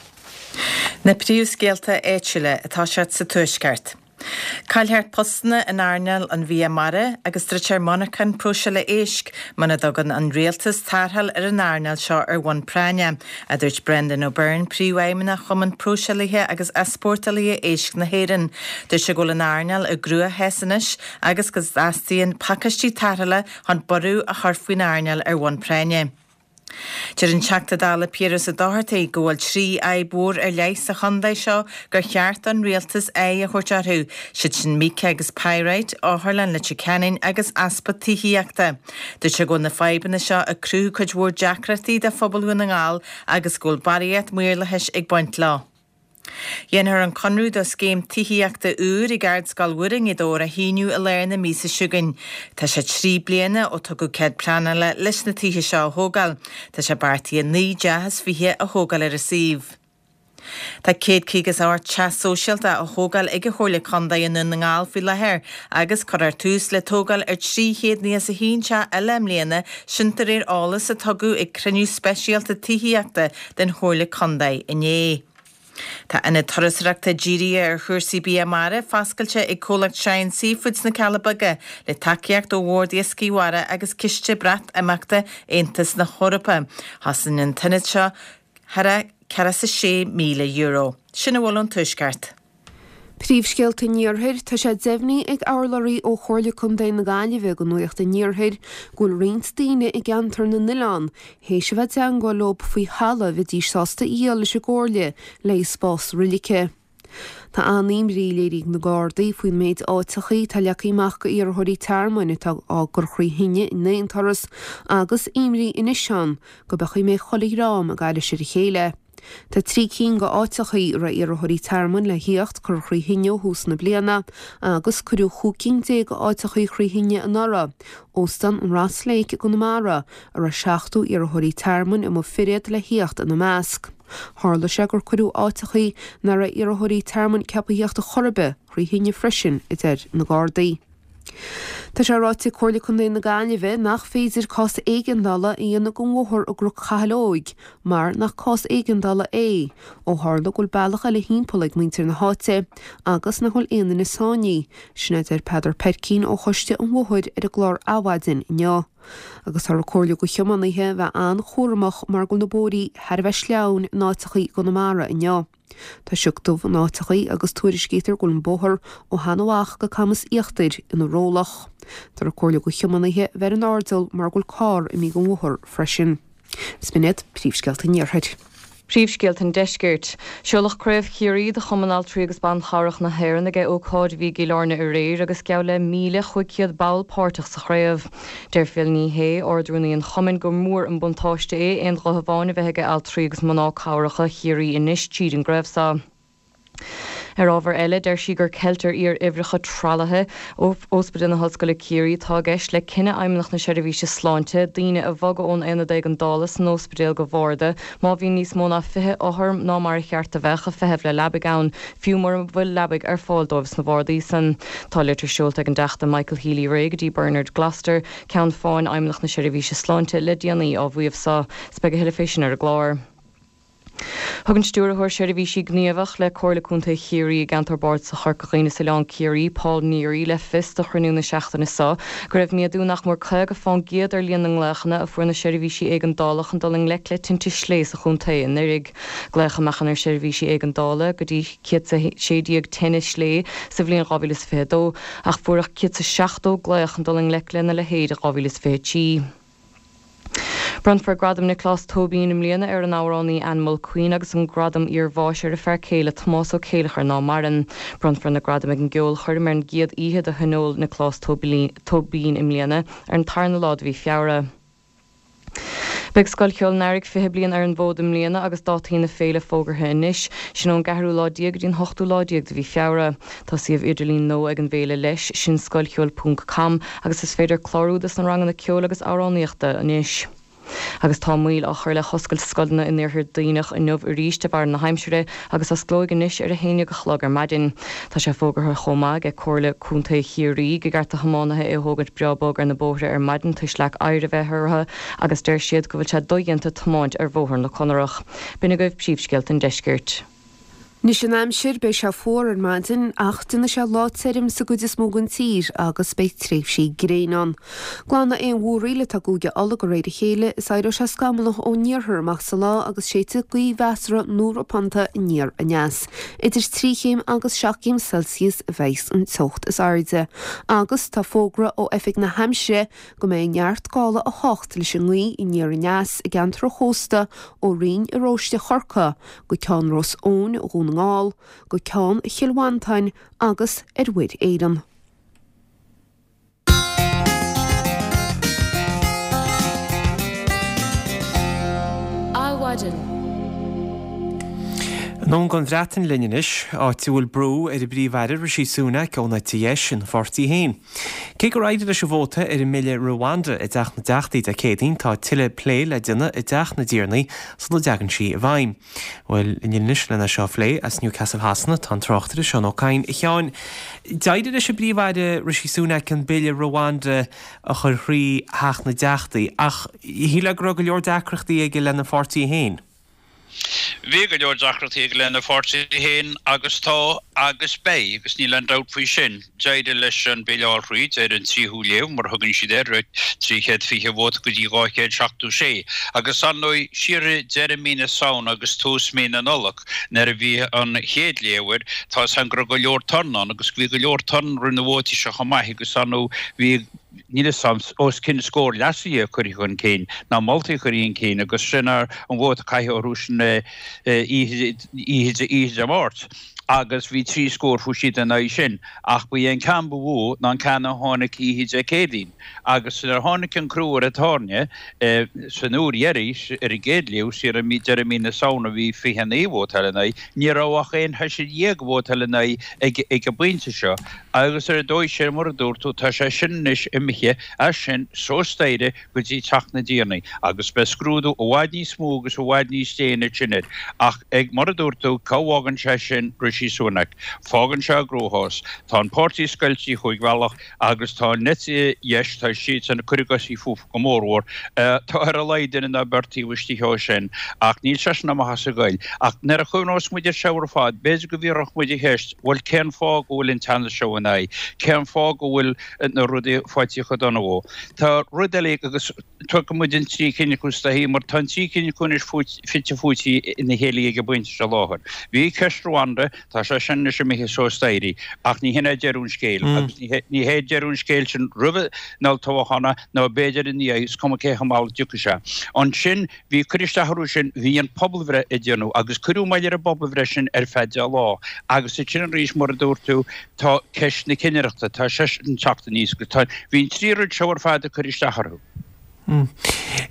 Na príomhscéalta éitiúile atá seart sa tuaisceart. Cailtheart postna in airneal an bhí mara agus trítear monachan próisile éisc mana dogan an réaltas tarthal ar an airneal seo ar bhain praine a dúirt Brendan O'Byrne príomhhaimena chuman próisilathe agus esportalathe éisc na héireann dúirt se go an airneal a grua hesanis agus gus astíon pacastí tarthala an ború a charfuoin airneal ar bhain praine. Deir an teachta dála Piras a dáhartaí gohfuil trí éigbór ar leis a chundaid seo gur cheart an rialtas é a chuirtearthú siad sin míce agus Pyrite áthirlan le Chicanin agus aspa tíhííachta. Dúirt se go na feibanna seo a crú chuid mhór deacratí de phobalú na ngáil agus gúil bariad muirlathis ag baint lá. Dhéantar an conrúd a scéim tíhííachta úr i gard scalhuiring i dóra híniu a léirna mísa siúgain. Tá sé trí bliana ó tu go cead plana le leis na títhe seo thógal. Tá sé bartaí a ní deas fithe a thógal ar a síomh. Tá céad cígus áir chat sóisialta a thógal ag a chóirla condaí in na ngáil fi lethir agus chu ar tús le tógal ar trí chéad níos a hínse a lemléana sintar ar álas a tugu ag cruniú speisialta tíhííachta den chóirla condaí inné. Tá ina torasreachta ddírí ar chuirsaí bí mara fascailte ag cólacht Shine Seafoods na Calabaga le takeíocht ó Ward Iscíhara agus ciste brat amachta Aontas na Chorpa. Hasan an tinid seo hara ceara sa sé míle euro. Sinna bhfuil an tuisceart. Príomhscéalta níorthair tá sé deimhní ag áirlaí ó chóirla chun dé na gaiileh go nuachta níorthair gúil riont daoine i gceantar na Nilán, hééis se bheith an go lob faoi hala bhí dí sásta íal se ggóirle le spás riliche. Tá aníim riléirí na Gardaí faoin méid áitechaí tá leachíach go iarthirí termine tá á gur chuí hinne in néontaras agus imrí ina seán go bechaí mé cholaí rám a gaiile sé chéile. Tá trí cín go áitechaí ra iarthirí termine le híocht chur chuí hinne hús na bliana agus chuú chucinn dé go áitechaí chuí hinne an nara. Óstan an rasléic go na mara ar a seachtú iarthirí termine i mo firiad le híocht an na measc. Tharla sé gur chuú áitechaí nar a iarthirí termine cepaíocht a chorbe chuí hinne freisin idir na Gardaí. Tá sé ráite cóirla chun na gaiileh nach féidir cás éigeandala íana go mhthir a gro chaóig, mar nach cás éigeandala é ó tharla goil bailach le hímpolaigh muintir na háte agus na hfuil éana na sáinní, sinna ar Peadar Percín ó choiste an mhthir ar a glár áhhaidin inne. Agus tar cóirla go chemannaithe bheith an chóramach mar go na bórí thar bheith sleann náitechaí go na mara inne. Tá siúchtmh náitechaí agus tuairiscétar go an bóthir ó hanamhaach go camas íochtaid ina rólach. Tar cóirla go chemannaithe bheith an ardal mar goil cá i mí go mhthir freisin. Sminad príomhscéalta níorthaid. Príomhscéalt an deisgirt. Seolach craibh chiaí de chumanál trí agus ban charach na hhéireann aige ó cáid bhí gilána ar réir agus ceall le míle chuiciad bail páirteach sa chraibh. Deir fill ní hé ordrúnaí an chumann go mór an buntáiste é aon go bháinna bheithe al trí agus maná cáracha chiaí inis tír an greibhsá. Ar ábhar eile der si gur celtar ar ibhrecha tralathe ó ospedin na hoscoile Ciarí tá gceist le cinenne aimimnach na seirbhíse sláinte, daoine a bhagad ón aana ag an dálas nó ospedéal go bhórda, má bhí níos móna fithe áthair ná mar cheart a bheith a feheh le lebig ann fiúmór bhfuil lebig ar fáil dóibhs na bhórdaí san tá litir siúlt ag an deachta Michael Healy Rig, dí Bernard Gloucester, ceann fáin aimimnach na seirbhíse sláinte le déanaí á bhuiamh sa spege heile fésin ar a glár. Thugann stúrathir seirbhísí gníomhach le comhlaúnta Chiarí gantar bord sa charcachéine sa leán Ciarí, Paul Neary le fis do chruniú na seachtainna sa, go raibh miadú nach mór chuig a fáin giad ar líon an gléachna a fuair na seirbhísí ag an dálach an doling le le tinta sléis a chuntaí narig glécha mechan ar seirbhísí ag an dála, go dtí ciad sa sédíag tennis slé sa bhblionn gábhílas fédó, ach fuairach ciad sa seachtó gléach an doling le lena le héad a gábhílas fétí. Brunfar gradam na clás tóbín im líana ar an áránaí Animal Queen agus an gradam ar bháis ar a fear céile Tomás ó Céilechar ná marin. Brunfar na gradam ag an geol chuir mar an giad iad a hanol na clás tóbín im líana ar an tarna lád bhí fiara. Beg scoilceol narig fi blion ar an bódum líana agus dátaína féle fógartha inis, sin ón gahrú ládíag dín hochtú ládíag de bhí fiara. Tá siomh idirlín nó ag an bhéle leis sin scoilceol punt com agus is féidir chlárúdas an rang na ceol agus áráníochta inis. Agus tá míl a chuir le hoscail scoilna in níorthir daoineach in nubh ríiste bar na heimseire agus as glóig inis ar a héine go chlog ar maidin. Tá sé fógartha chomág ag cóirla cúnta Chiarí go gart a hamánathe é thógad breabog ar na bóthra ar maidin tuis leach air a bheitthirtha agus deir siad go bhfuil sé dóigeanta tomáint ar bhóthar na conarach. Bina goibh síbsceilt an deisgirt. Ní sin amsir bei se fór an maidin ach duna se látsirim sa go is mógan tír agus bei tréh sí gréán. Glána é bhúríle tá gúge alla go réidir chéile is éidir se scamalach ó níorthach sa lá agus séite gaí bheasra núr a panta níor a neas. Idir tríchéim agus seachéim Celsius bheis an tocht is airde. Agus tá fógra ó effig na hamse go mé neart gála a hocht leis an ngí i níor a neas i gantra hósta ó rion i róiste chorca go cean ros ón gún ngáil go ceann chiilhhaintain agus ar bhuid éidan. Áhaidan. Nón gan bhreatain linneis á túil brú ar i bríomhhaidir ri sí súna ceanna tíéis sin fortaí hain. Cé go raidide a se bhóta ar i mille Rwanda i d deach na deachtaí a cédaín tá tuile plé le duine i d deach na díornaí san na deagan si a bhaim. Bhfuil innis lena seo phlé as Newcastle Hasna tá trochttar seo ócáin i cheáin. Daidir a se bríomhhaide ri sí súna an bille Rwanda a chur thrí heach na deachtaí ach híle go go leor deacreachtaí ag lena fortaí hain. Bhí go leor deachreachtaí ag lena fortaí hain agus tá agus bé agus ní len dát faoi sin. Déidir leis an béleáilríd ar an tríú léamh mar thugann si ar tríchéad fiche bhót go dtí gáchéad seachtú sé. Agus an nó siire deire mína saon agus tús mína nolach nar a bhí an chéad léabhar tá san go go leor tarnán agus bhí go leor tarn rinne bhótaí se chamaith agus an nó bhí níle sams os cin scór lasí a chuí chun céin ná moltaí chuíon céin agus sinnar an bhót a caiith orúsin íhid a mát. Agus bhí trí scór fuisiad an é sin ach bu an camba bhú ná cena tháinig íhid a cédín. Agus ar tháinig an crúar a táne san úrhéiris ar i géadliú si a mí de mína saona bhí fihan éhótalna, ní ráach éon he sé dhéaghótalna ag a buinte seo. Agus ar dóid sé mar dúirtú tá sé sinnis imiche a sin sóstéide go dtí teach na díanaí. Agus be scrúdú ó bhaid ní smó agus ó bhaid ní stéine sinid. Ach ag mar dúirtú cáhágan sé sin sí súnach. Fágan se gróthás. Tá an pártaí scailtí chuig bhealach agus tá neti yes tá siad san chuigasí fúf go mórhór. Tá ar a leidir in a bertíí bhuití heo sin ach níl se na has a gail. Ach nar a chuúnás muidir seir fád, béidir go bhíoch muidir heist, bhfuil cén fá go bhfuil in tena seo in é. Cén fá go bhfuil na rudí fáití chu donna bhó. Tá rudalé agus tu go muidin tí cinine chusta hí mar tan tí cinine chunis fitte fútí ina héala go buinte se láthir. Bhí ceist Rwanda tá sé sin sem mé sóstéirí ach ní hinna dearún scéil agus ní hé dearún scéil sin rubh ná táhanna ná béidir in níos cum cé hamáil ducha se. An sin bhí chuisteú sin bhí an poblbhre i dhéanú agus chuú maidir a bobbhre sin ar feide lá agus i sin rís mar a dúirtú tá ceis na cineireachta tá sé an teachta níos go tá hín tríú seir feide chuisteú.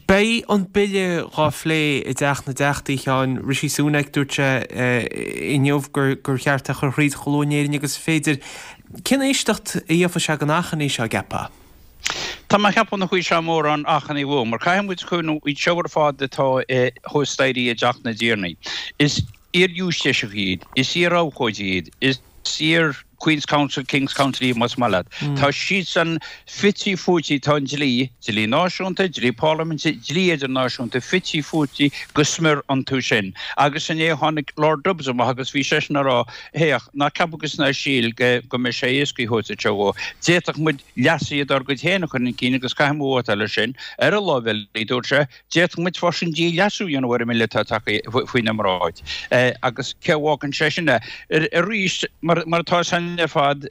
Bei an bille rálé i d deach na deachtaí teán risí súnaigh dúirte inneomh gur gur cheartta chu riad cholónéirin agus féidir. Cin éistecht íofa se an achan í se gappa? Tá mai cheappa na chuí se mór an achan í bhó, mar caiimmuid chuú í seoir fád atá hóstairí a deach na díirnaí. Is ir ústeise iad, is ir áchóid iad, is ir Queen's Council, King's Council í mas malad. Tá siad san fifty fúti tá dlí, dlí náisiúnta, dlí Parliament, dlí idir náisiúnta, fifty fúti gusmur an tú sin. Agus in é hánig Lord Dubsam agus bhí seis na rá, héach, na capagus na síl go me sé éiscí hóta teó. Déach muid leasí ar go héna chun in cíine agus caiim ótala sin, ar a lábhil í dúirte, déach muid farsin dí leasú an bhar mille tá faoin am ráid. Agus cehágan sé sinna. Ar ríist, mar tá san fad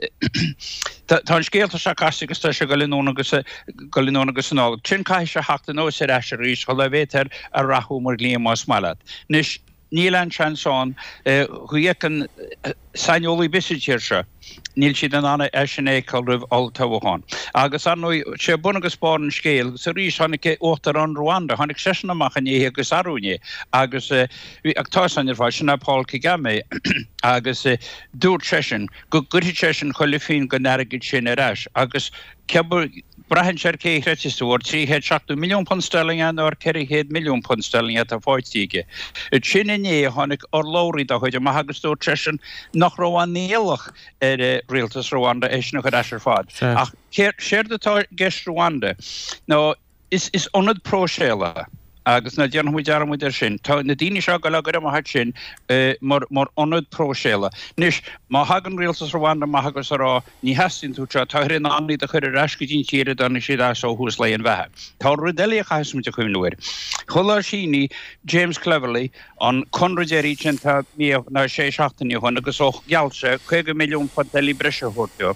tá scéalta se caiistegus tá se golinónagus golinónagus ná. Trin cai se hachtta nó sé eise rís cho le bhétar a rathú mar líam más malad. Nis níl an seanáin chuíchan sainolaí bisitíir se. Níl siad an anna eisina écail rih altáháin. Agus an sé bunagus spáin scéal, sa rís tháinig ótar an Rwanda, tháinig seisna amachchan é agus arúine, agus ag tásanir fáil sinna Paul Kagame, agus dúirt sesin, go gutí sesin chuile fin go neraigid sin ar eis, agus ceabar brahan sér cé registrúir trí héad seachú milliún pund sterling an or ceiri héad milliún pund sterling a fáiltíige. It sin iné tháinig ar lórí a chuide maithagus dúirt sesin nach róán níalach ar Rialtas Rwanda éisina chu eisir fád. Ach séir atá gceist Rwanda. No, is is onad próséile. Agus na dearmid dearmid ar sin. Tá na daoine seo go legur am hat sin mar mar onad próséile. Nis má hagan Rialtas Rwanda maithagus ará ní heastin tú treo táir in annaí a chuir ar eisce dín tíad an siad as ó hús le an bheitthe. Tá rudaí a chaismid a chuimnuir. Chula síní James Cleverly an conradéirí sin tá míomh na sé seachtaí chun agus ó gealse chuige milliún fadélí breise thuirteo.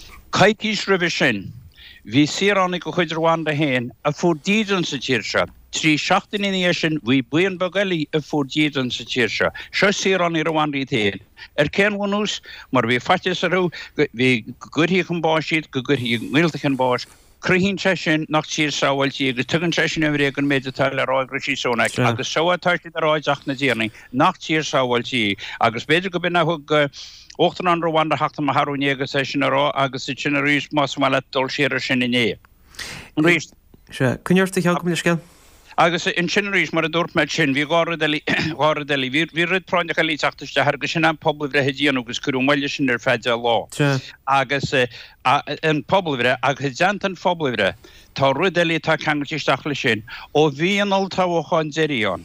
Caitís ribh sin, bhí siaránnig go chuid Rwanda héin a fudídan sa tíirse. Trí seachtain in sin bhí buan bagalí a fudídan sa tíirse. Seo siarán i Rwanda í téin. Er cén bhús mar bhí fatis arú, bhí guthaí chun báisiad, go guthaí nghilta chun báis, cruhín sé sin nach tíir sáhailtí agus tugann sé sin a bhréag an méidirtáil a ráig sí sónaic, agus soatáirtí a ráideach na díarnaí nach tíir sáhailtí, agus beidir go bin thug óchtan an Rwanda hachta a Harúine agus é sin ará agus i sin a rís más mála dul séar sin iné. Rís. Se, cynneirta cheall go miniiscéal? Agus in sin rís mar a dúirt meid sin, bhí gáradalí, gáradalí, bhí rid práinneach a lí teachtaiste hargus sin an pobl bhre hedíanú agus curú maiile sin ar feidir lá. Agus an pobl bhre, agus jantan pobl bhre, tá rudalí tá ceangatíisteach le sin, ó bhí an altáháin déiríán.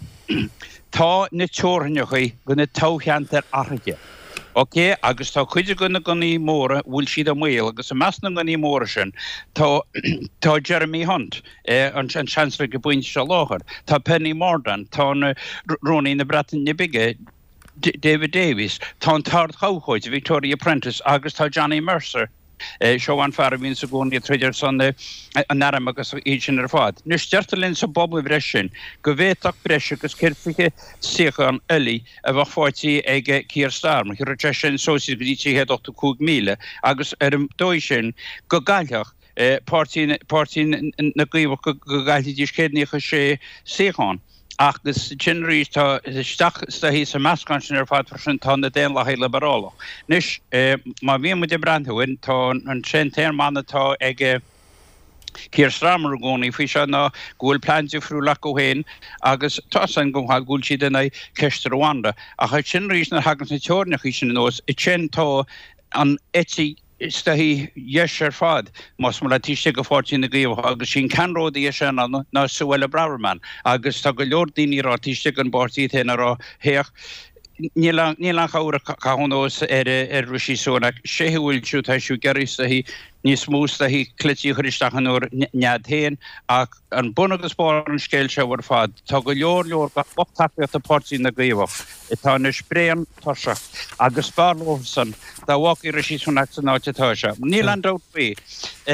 Tá na teorthainnechaí go na tócheantar archaide. Ok, agus tá chuide gona ganí móra bhfuil siad a mhail, agus a measna ganí móra sin, tá Jeremy Hunt, an Chancellor go buinte se láthar, tá Penny Mordaunt, tá Rónaí na Breataine Bige, David Davies, tá an Tard Chauchoid, Victoria Prentice, agus tá Johnny Mercer. Seo an fear bhín sa gcónaí a treidir san an aram agus iad sin ar fád. Nus deirtalinn sa bobl bhreis sin, go bhéach breise agus cirfiche sicha an eilí a bh fáiltí ag Keir Starmer, chu rte sin sóisiad go dtí tíhead ochta cúig míle, agus ar an dóid sin go gaiileach pártín na gcuomh go gaiiltí dís céadníocha sé sécháin. Agus generís tá stach sta hí sa meascán sin ar fád sin tá na déan le héile barála. Nis má bhí mu de brandhain tá an sin téir manna tá ag Keir Starmer gcónaí fao se ná gúil plánte frú le go héin agus tá san go há gúil siad inna ceiste Rwanda. A chu sin rís na hagan na teornach í sin nós i sin tá an etí sta hí yes ar fad mas mar tíiste go fátíí na gríomh agus sin canródaí é sin ná Suella Braverman agus tá go leor daoine rá tíiste an bartíí héna rá héach níl an chaúra caúnós ar ar rusí sónach séhúil siú tá siú geirista hí níos músta hí clutí chuiristechanúir nead héin ach an bunagus spáir an scéil se bhar fad tá go leor leor bachtaíocht a pártíí na gríomh itá na spréan toseach agus spárlóh san dá bhac i rusí sónach san áte tá se. Níl an dót bhí.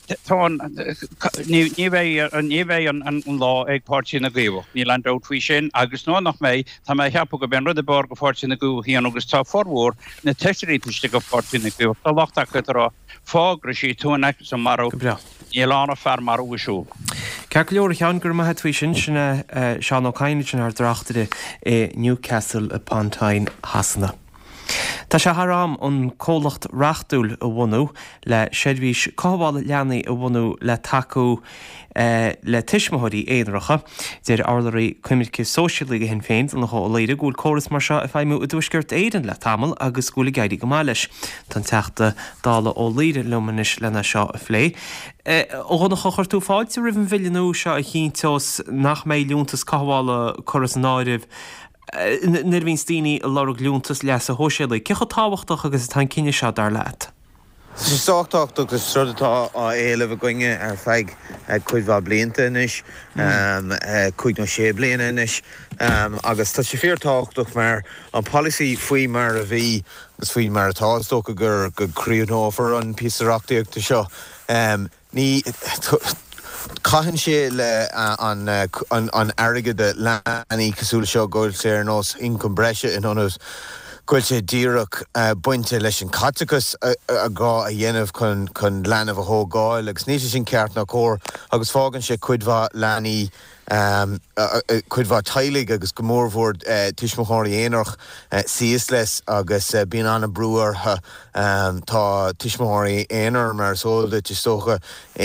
ní bheith an lá ag páirtí na gcuimh. Ní le dothui sin agus nó nach méid tá mé cheappa go ben rud a bar go páirtí na gcuimh híon agus tá forhór na teisiríteiste go páirtí na gcuimh. Tá lácht chu rá fágra sí túna sa mar í lána fer mar uisú. Ceir go leor chean gur maithe tuí sin sinna Seán O'Connor sin ar drachtaide é Newcastle upon Tyne hasanna. Tá sé harám an cólacht rachtúil a bhhanú le séadmhís cábháil leanaí a bhhanú le taú le tuismothirí éadrocha, déir álaí cuimice sóisialaige hen féin an nach léide gúil choras mar seo a bhaimú a dúisgurt éan le tamil agus gúla gaiirí go máiles tan teachta dála ó líide lumanis lena seo a phlé. ó nach chuir tú fáid sa ribhann bhillinú seo a chinteos nach mé lúntas cábhála choras náiribh Nir vín stíní a lerug lúntas leas a hóisiala. Cecha táhachtach agus tá cinine seo dar leat? Tá sáachtacht agus srutá á éileh a goinge ar feig chuidhá blianta inis, chuid nó sé bliana inis, agus tá sé feartáchtach mar an policy faoi mar a bhí agus faoi mar atástócha gur go críúnáfar an písarachtaíochta seo. Ní Caihann sé le an an airige de leanaí cosúla seo ggóil sé ar nós incom breise in anús gúil sé díreach buinte leis an catachas a gá a dhéanamh chun chun leanamh a thógáil agus níos sin ceart nach cór agus fágann sé cuidmhá leanaí Um, uh, uh, cuidhá tailig agus go mórmhór uh, tuismothirí éonach uh, síos leis agus uh, bíon anna brúar uh, um, tá tuismothirí éonar mar sóilde tistócha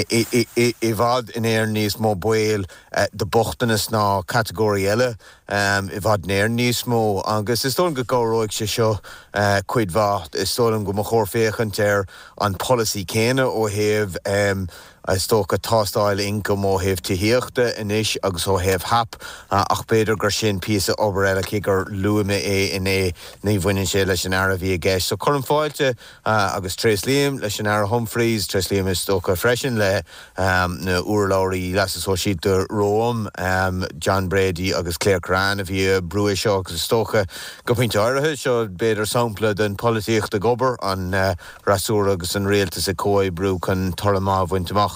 i bhd in éar níos mó buil uh, de bochtanas ná categóí eile um, i bhd néir níos mó agus is tólan go gáróigh sé seo uh, cuidhá is tólan go mo chóirféchant ar an policy céine ó thaobh um, Is tócha tástáil incom ó thaobh tííochta inis agus ó thaobh hap ach beidir gur sin píosa obair eile cí gur luime é in é ní bhaineann sé leis an air a bhí a gceist. So chur an fáilte agus Trace Liam leis an air Humphreys, Trace Liam is tócha freisin le na uairlóirí leas ó siad de Rome, John Brady agus Claire Cran a bhí brua seo agus tócha go pointe áirithe seo beidir sampla den políocht a gobar an rasúr agus an réaltas a cóid brú chun toramá bhainteach.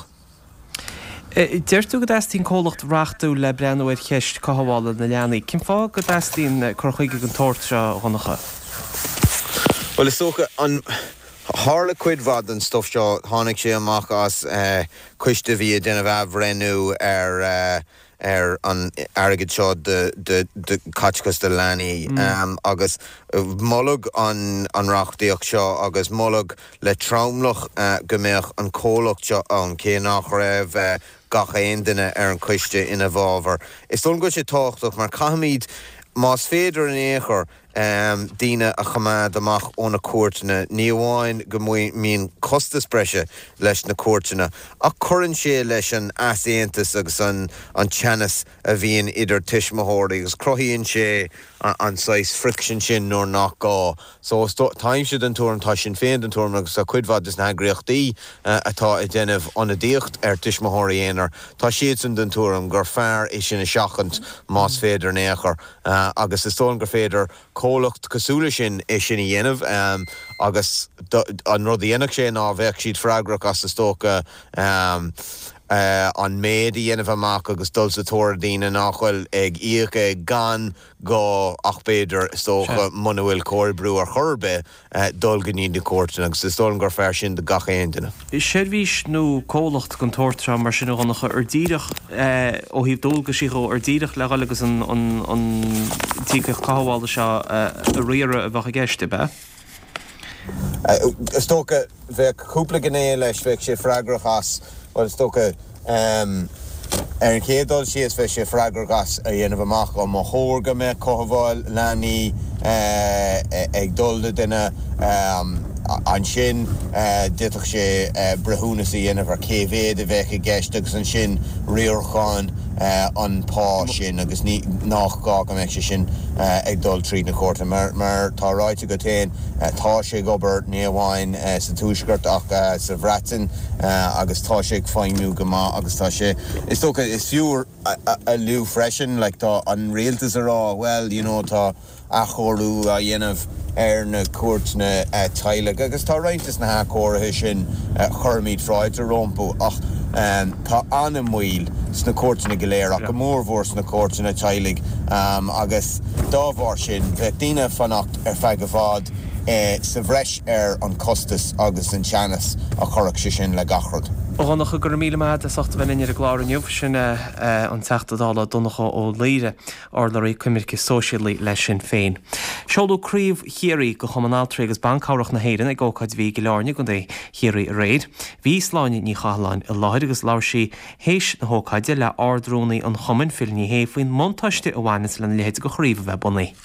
Deirtú go dastín cólacht rachtú le breanúir cheist cahála na leanaí. Cin fá go dastín chuchuige an tóirt seo tháinacha? Well, is tócha an hála cuidmhad an stuff seo tháinig sé amach as cuiste bhí denna bheith bhrenú ar ar an airgid seo de de catchas de leanaí agus mollag an an rachtaíocht seo agus mollag le traumlach go mbeadh an cólacht seo an cé nach raibh gach aon duine ar an cuiste ina bhábhar. Is dul go sé táchtach mar caiimiid más féidir an éair um, díine a chamad amach óna cuairteanna ní bháin go mín costas breise leis na cuairteanna ach churann sé leis an asaontas agus an an teannas a bhíon idir tuismothirí agus cruthaíonn sé an sais friction sin nóair nach gá. So táim siad an túm tá sin féin an túm agus a cuidmhad is na gréochtaí atá i déanamh anna díocht ar tuismothirí éonar. Tá siad san den túm gur fearr é sin na seachant más féidir néachar agus is tóin gur féidir cólacht cosúla sin é sin i dhéanamh um, agus an rud dhéanach sé ná bheith siad freigrach as is tócha um, uh, an méad i dhéanamh amach agus dul sa tóir daoine nachfuil ag íocha gan gá ach beidir is tócha muna bhfuil cóir brú ar chorbe uh, dul go níon de cuairteanna agus is tóin gur fearr sin de gach aon duine. Is séirmhís nó cólacht an tóirte mar sin ganacha ar díireach ó híh dul go sícho ar díireach le agus an tícha cáháilda seo a riire a bheith gceiste be? Is tócha bheith cúpla gné leis bheith sé freigrach as well is tócha um, ar an chédul si is bheith sé freigrach as a dhéanamh amach go mo chóirga me cohabháil leanaí ag dulda duine um, an sin uh, ditach sé uh, brethúnas i dhéanamh ar céhvéad a bheith i gceist agus an sin riorcháin uh, an pá sin agus ní nach gá go meid sé sin uh, ag dul trí na cuairte mar, mar tá ráite go téin uh, tá sé gobar ní amháin uh, sa túisgurt ach uh, sa bhreatain uh, agus tá sé ag fáinú go má agus tá sé is tócha is fiúr a, a, a liú freisin like tá an réaltas ará well you know tá a chorú a dhéanamh ar na cuairtna taileach agus tá rointas na hácóirithe sin chormíd Freud a rompú ach um, tá anna muil sna cuairtna go léir ach go mórmhór sna cuairtna tailig um, agus dábhar sin bheith daoine fannacht ar feadh go bhád eh, sa bhreis ar an costas agus an teannas a chorach sé sin le gachrod. Ó nach gur míle mead a sochta bhain ar a gláirniuh sin an teachtadála donnacha ó léire orlaí cuimirce socialí leis sin féin. Seolú críomh chiaí go chomanáltra agus bancáireach na héireann ag ggóchaid bhí go leirne go dé chiaí réid. Bhí sláine ní chaáin i láir agus láir sí héis na hócaide le ardrúnaí an chomin filní héfaoin montáiste a bhhaine le léad go chríomh bheith bunaí.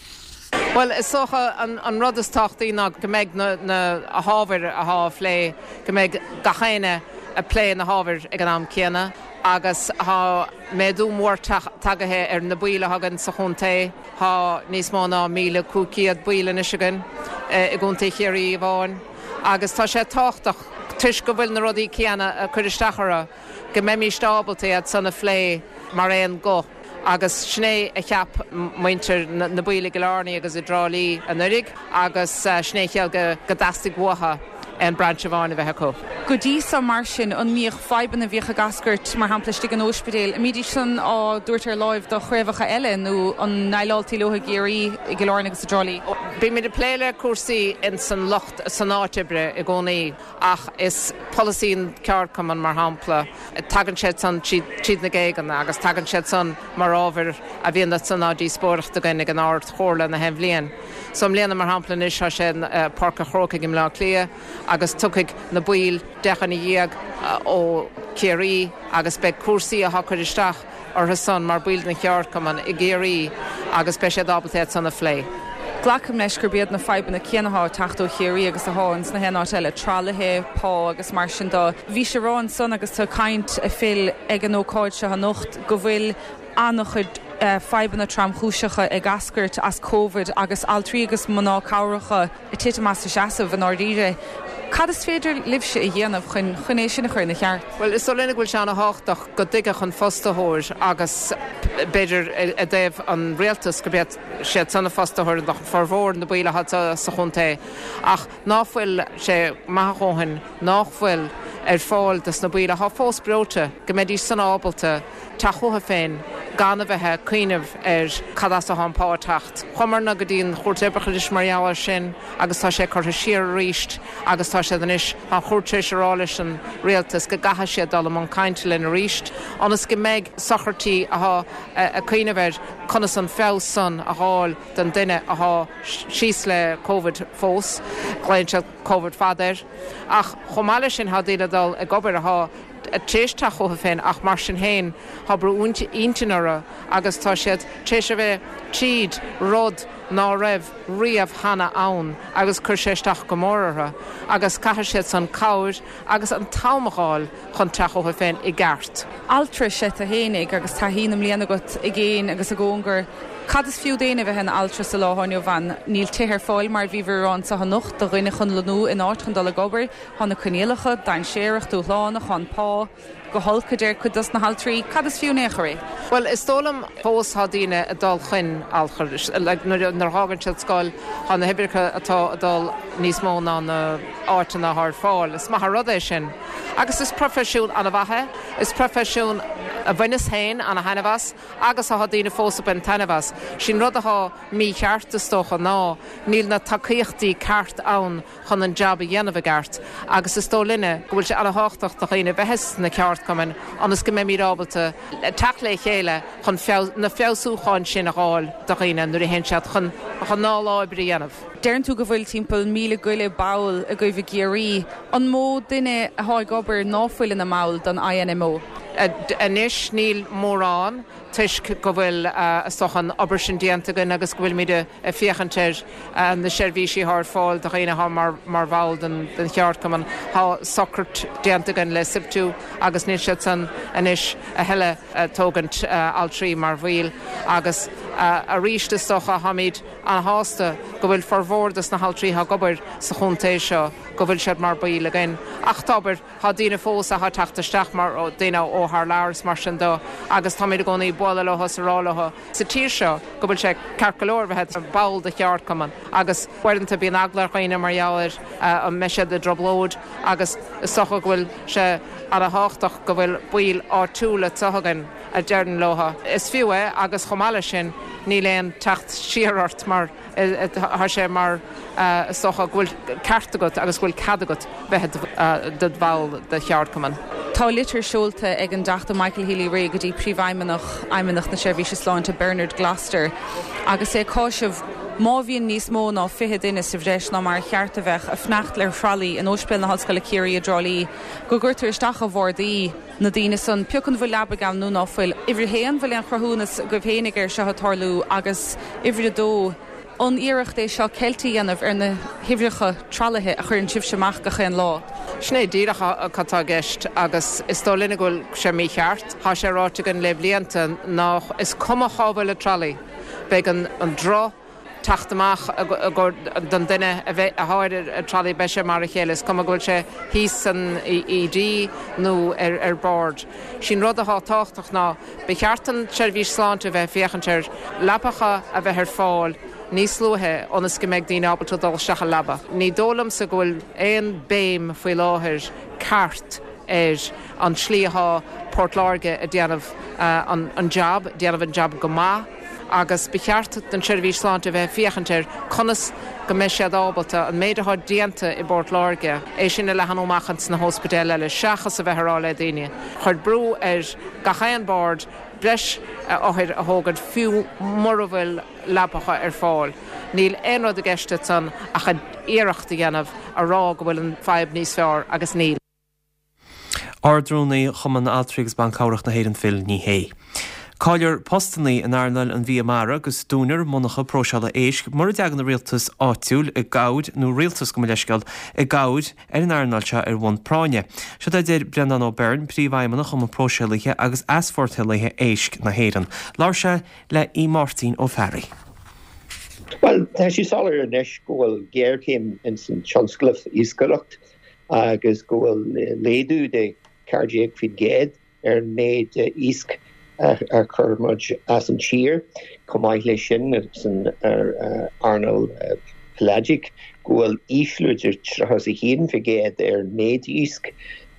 Well, is socha an, an rud is táchtaí ná go méid na, na a hábhar a hábh lé, go méid gachéine a plé na hábhar ag an am céanna, agus há méadú mór tagathe ar na buile hagan sa chunta, há níos má ná míle cúciad buile na sigan i gúnta chéirí bháin, agus tá sé táchtach tuis go bhfuil na rudaí céanna a chuiristeachara, go mé mí stábaltaíad sanna phlé mar éon go. Agus sné a cheap muintir na, na buile go lárnaí agus i drálí an urig, agus uh, sné cheal go, go dastig watha an branchháin a bheith có. Go dí sa mar sin an míoch feiban a bhíocha gascuirt mar hamplastig an óspidéal. A mídí sin á dúirtar láimh do chréimhacha eile nó an nailáltaí lotha géirí i go lárna agus a drálí. Bí mí de pléile cuasaí in san locht san áitibre i gcónaí ach is policín cearcam an mar hampla. Tagan siad san siad na géigan agus tagan siad san mar ábhar a bhíon na san ádí spóireachta do gine an áirt chóirla na hemhlíon. Som léana mar hampla níos se sin uh, parca chróca gim lá clia agus tucaigh na buil dechan i dhéag uh, ó céirí agus be cuasaí a hacuir isteach ar san mar buil na cearcaman i géirí agus be sé dábaltéad san na phlé. Glacham leis gur bead na feiban na céannaá tachtó chéirí agus a háins na henát eile tralathe, pá agus mar sin dá. Bhí sé rán son agus tá caint a fil ag an ócáid se hanocht go bhfuil annachchud Uh, feiban na tramchúiseacha ag gascuirt as COVID agus altrí agus mná cáiricha i tiite más seaamh an áíre. Cad is féidir libse i dhéanamh chun chunééis sin na chuirna cheart? Well, is solena bhfuil seanna háach go dige chun fostathir agus beidir a déobh an réaltas go bead siad sanna fostathir nach farmhór na buile hat sa chunta. Ach náfuil sé maithóhain náfuil ar fáil des na buile há fós breote go méid san ábalta tachotha féin gan a bheitthe cuiineh ar cadas a hápátacht. Chumar na go dtíon chuirtebechalis marall sin agus tá sé chuirtha siar ríist agus tá sé danis an chuirtéis rális an réaltas go gatha siad dal am caiinte le na ríist. Anas go méid sachartí ath a cuiineh conas an fé san a háil den duine ath síos le COVID fós, gléin se COVID fadair. Ach chomáile sin há daine dal a gobar ath a tréiste chotha féin ach mar sin héin ha bru intinara agus tá siad tréise bheith tíd rod ná raibh riamh hana ann agus chur séisteach go móra agus caitheir siad san cáir agus an támaáil chun trachotha féin i gceart. Altra sé a hénig agus tá hínam líana agat i ggéin agus a ggóngur. Cad is fiú déana bheit hen altra sa láhainú bhain, níl títhir fáil mar bhí bhírrán sa hanocht do rinne chun lenú in áit chun dal gobar, hána chunéalacha, dain séireach dú lána chun pá, go holcadéir chudas na haltrií, cad is fiú nécharí? Well, is tólam fós há daine a dal chuin alcharis, nar hágann siad sáil hána hebircha atá a dal níos mó ná na áitina na thar fáil, is maitha rudéis sin. Agus is profisiún anna bhathe, is profisiún a bhainnis héin anna hanahas, agus a há daine fós up an tanahas. Sin rud ath mí cheartas tócha ná, níl na takeíochtaí ceart ann chun an jab a dhéanamh a gceart, agus is tó linne go bhfuil sé anna háchtach do chéine bheithes na ceart cumin, anas go mé mírábalta teach le chéile chun na feabhsúcháin sin a gháil do chéine nuair a hen sead chun chun ná láibre dhéanamh. Deirn tú go bhfuil timppel míle goile bail a goibh géirí, an mó duine a háid gobar náfuil na máil don I N M O. Anis níl mórrán, tuis go bhfuil a stochan obair sin diantagan agus go bhfuil míide a fiochanteir na seirbhísí thar fáil do chéine há mar mar bháil den cheart cuman há socrt diantagan le sibtú agus níl siad san anis a heile tógant altrí mar bhil agus a ríiste stocha hamid an hásta go bhfuil farmhórdas na haltrí ha gobar sa chuntéis seo go bhfuil siad mar bail again. Ach tábir há daine fós a há teachtasteach mar ó daine ó óthar láras mar sin do agus tá méid gcónaí buala le hosarálatha sa tír seo go bhfuil sé carcolóir bheit bail de cheart cuman agus cuairanta bíon aglar chuoine mar jair an meise de droblóid agus socha bhfuil sé ar a háchtach go bhfuil buil áitiúla tuhagan a deardan lotha. Is fiú é agus chomáile sin ní léon techt siarart mar tha sé mar socha bhfuil ceartagat agus bhfuil cadagat bheit de bhil de cheart cuman. Tá litir siúlta ag an deachta Michael Healy Ray go dtí príomhaimeach aimimeach na seirbhíse sláinte Bernard Glaster agus é cáisih má bhíon níos mó ná fiche duine sa bhreis ná mar chearta bheith a fnecht le fralaí an óspéil na hoscail Ciarí a Drálaí go gurtar isteach a bhórdaí na daine san peocann bhfuil leaba gan nó náfuil ihréan bhfuil an chrathúnas go bhéananig ar se tarlú agus ihre dó an iirecht é seo ceiltaí anamh ar na himhreacha tralathe a chur an sibh semach go chéan lá. Sné díracha catá gist agus is tó linne goil sé mí cheart, há sé ráte an le blianta nach is cuma chábhfuil a tralaí be an dro taachtamach don duine a bheith a háir a tralaí beise mar a chéile is cuma goil sé hí san í dí nó ar bord. Sin rud a há táchtach ná be cheartan seirbhís sláinte bheith fiochantir lapacha a bheith ar fáil níos slúthe onas go méid daoine ábalta dul seacha laba. Ní dólam sa ghfuil éon béim faoi láthir ceart ar an slíthe Portláirge a déanamh an jab, déanamh an jab go maith agus becheart den seirbhís sláinte bheith fiochantir conas go mé séad ábalta an méidirtha déanta i Portláirge é sin le hanómachchans na hospidéile le seachas a bheith ará le daine. Chuir brú ar gachéan bord breis áthir a thógad fiú mar bhfuil lapacha ar fáil. Níl éonrad a gceiste san a chud iireachta dhéanamh a rá go bhfuil an feib níos fearr agus níl. Ardrúnaí chuman Altrigs ban cabhracht na héireann fil ní hé. Cáilir postannaí in airneil an bhí mara agus dúnar monacha próseala éisc mar deagan na rialtas áitiúil i gabhad nó rialtas go leiscail i gabhad ar an airnailte ar bhain práine. Se idir Brendan O'Byrne príomhhaimimeach chum prósealaithe agus asfortalaithe éisc na héireann. Lár se le í Martin Ó Ferry. Well, tá sí sálar an eis go bhfuil géircéim in san Tionscliff íscaíocht agus go bhfuil léadú de cardiac fi géad ar méid ísc ar churmuid as an tír cumáid lei sin ar Arnold Pelagic go bhfuil ísluidir trachas a hían fi géad ar méid ísc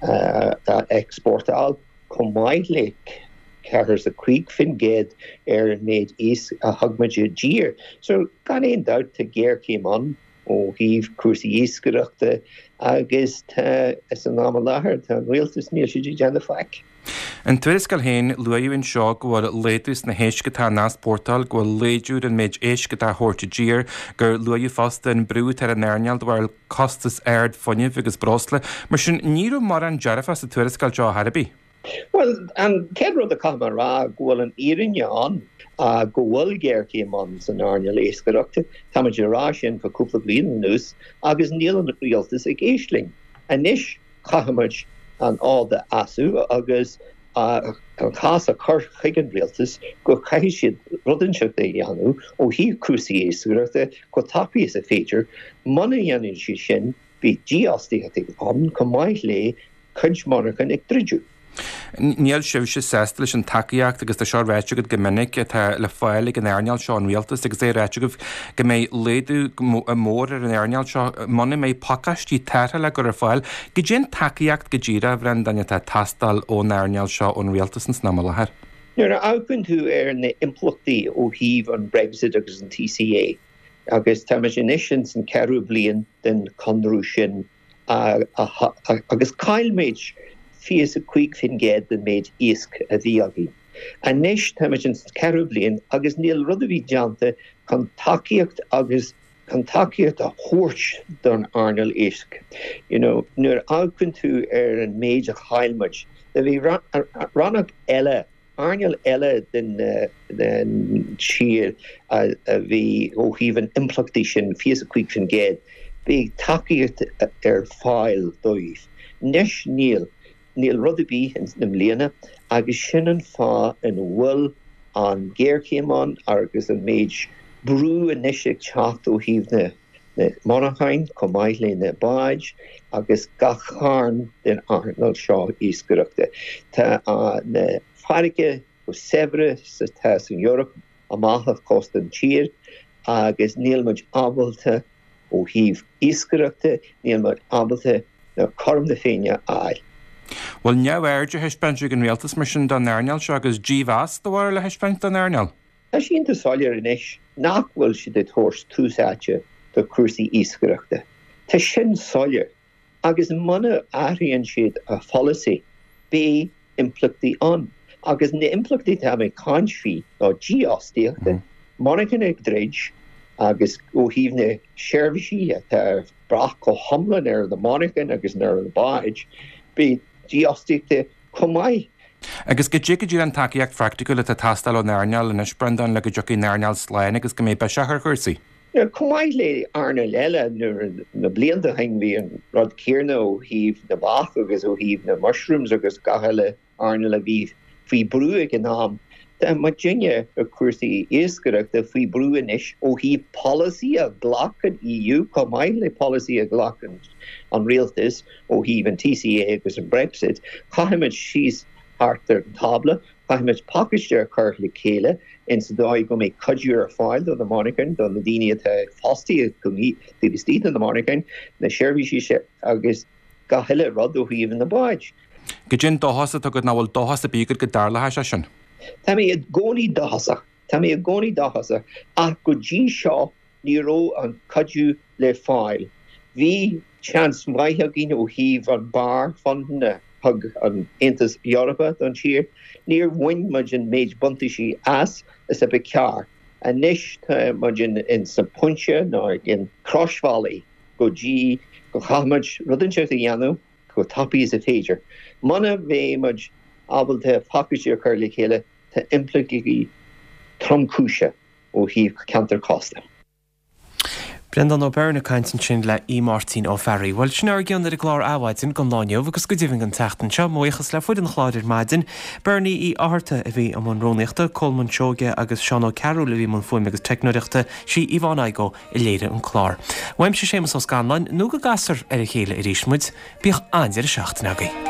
exportáil cumáid le ceathas a cuig fin géad ar méid ísc a thugmuid dír. So gan éon doubt a géircéim an ó híomh cuasaí íscaíochta agus is an ná láthair tá rialtas níl siad déanana faic. An tuairiscail héin luaíonn seo go bhfuil léadús na héiscatá nás portáil go bhfuil léadúr an méid éiscatá thuirte dír gur luaú fásta an brú ar an airneal bhfuil costas aird foiineh agus brosla, mar sin níú mar an dearafas a tuairiscail seo Harabí. Well, an cedro de camará go bhfuil an irinne an a go bhfuil géircéim an san airneal éiscaíochta, tá muidir rá sin go cúpla bliain nús agus níl an rialtas ag éisling. Anis chaimiid an áda asú agus an chás a chur chuigean rialtas go caiith siad rudan siad é dhéanú ó híomh cúsaí éiscaíochta go tapaí is a féidir mana dhéanann si sin bhí díostaíochta an go maith le chuid marchan ag dridiú. Níl sibh sé sesta leis an takeíocht agus tá seo réiteú go minic tá le fáil an airneal seo an rialtas agus é réiteú go mé léadú mór ar an airneal seo mana mé pacastí teirtha le gur ar fáil go dé takeíocht go ddíra bhrenn daine tá tastal ón airneal seo ón rialtas an snama lethir. Nuair a ágann tú ar na implachtaí ó híomh an Brexit agus an T C A agus tá sin san ceithre bliain den conrú sin agus cailméid fios a cuig fin géad den méid ísc a bhí agé. A neis táimid ceithre bliain agus níl rud a bhí deanta chun takeíocht agus chun takeíocht a thuairt don airneal éisc. You know, nuair ágann tú ar an méid a chailmuid, a bhí rannach eile airneal eile den den tír a bhí ó híomh an implachtaí sin fios a cuig fin géad, bhí takeíocht ar fáil dóibh. Neis níl Níl rud a bí in na mbliana agus sin an fá an bhfuil an géircéim an agus an méid brú a neisiigh teacht ó híomh na na Monaghan comáid le na Baid agus gacharn den Arnold Shaw íscuireachta. Tá uh, na farige go Sevre sa tas in Europe amachach cost an tír agus níl muid abalta ó híh íscuireachta, níl muid abalta na chorm na féine áil. Well neabhairde heispeintú an réaltas mar sin don airneal seo agus ddíhheas do bhhair le heispeint don airneal. Tá sínta sáilear inis nachhfuil si de thós túsáte do cuasaí íscuireachta. Tá sin sáilear agus mana aithríonn siad a policy bé implachtaí an. Agus na implachtaí tá mé cáinsfí ná díostíochta. Monaghan ag dréid agus ó híomh na seirbhísí tá brach go hamlan ar the Monaghan agus ar the Baid bé díostíochta cumáid. Agus go dtí go dtí an takeíocht fracticúil le tastal ó nairneal in Brendan le go dtí nairneal sláin agus go mé be seachar chuirsaí. Cumáid le arna leile na blianta hainmhí an rud céarna ó híomh na bach agus ó híomh na mushrooms agus gaheile arna le bhí fhí brúig an am. Tá Virginia a cuasaí íscuireachta fhí brúinis ó híomh policy a ghlachan E U cumáid le policy a ghlachan an rialtas ó híomh an T C A agus an Brexit. Caiimiid síos Arthur tabla, caiimiid pacistear chuir le céile in sa dóid go mé cudúr ar fáil do na Monaghan do na daine atá fástaí go mí tíbistí na Monaghan na seirbhísí agus gaheile rud ó híomh na Baid. Go dtí dóhasa tu go náhfuil dóhasa bígad go darlathe sin. Tá mé iad gcónaí dáhasa, Tá mé iad gcónaí dáhasa ach go dtí seo ní ró an cudú le fáil. Bhí chans maithe gine ó híomh an bar fandna hug an Intas Europa don siir, níor bhain muid an méid buntaisí as is a be cear. A níis tá muid in sa Punche ná in Cross Valley go dtí go chamuid rudan seach a dhéanamh go tapaí is a féidir. Mana bhé muid abalta pacistear chuir le chéile tá implicaí tromcúise ó híomh Cantar Costa. Brendan ó Berna caiintin sin le í Martin ó Ferry. Well sin ar gceann ar a glár áhaidin go láineh agus go dtíhann an teachtain seo muochas le fuid an chláidir maidin, Bernie í áharta a bhí am an róneachta, Colman Seoge agus Sean O'Carroll a bhí man fuim agus technoireachta si Iván Aigo i léire an chlár. Weim se sémas ó Scanlain, nó go gasar ar a chéile i rísmuid, bíoch aidir a seachtain agaí.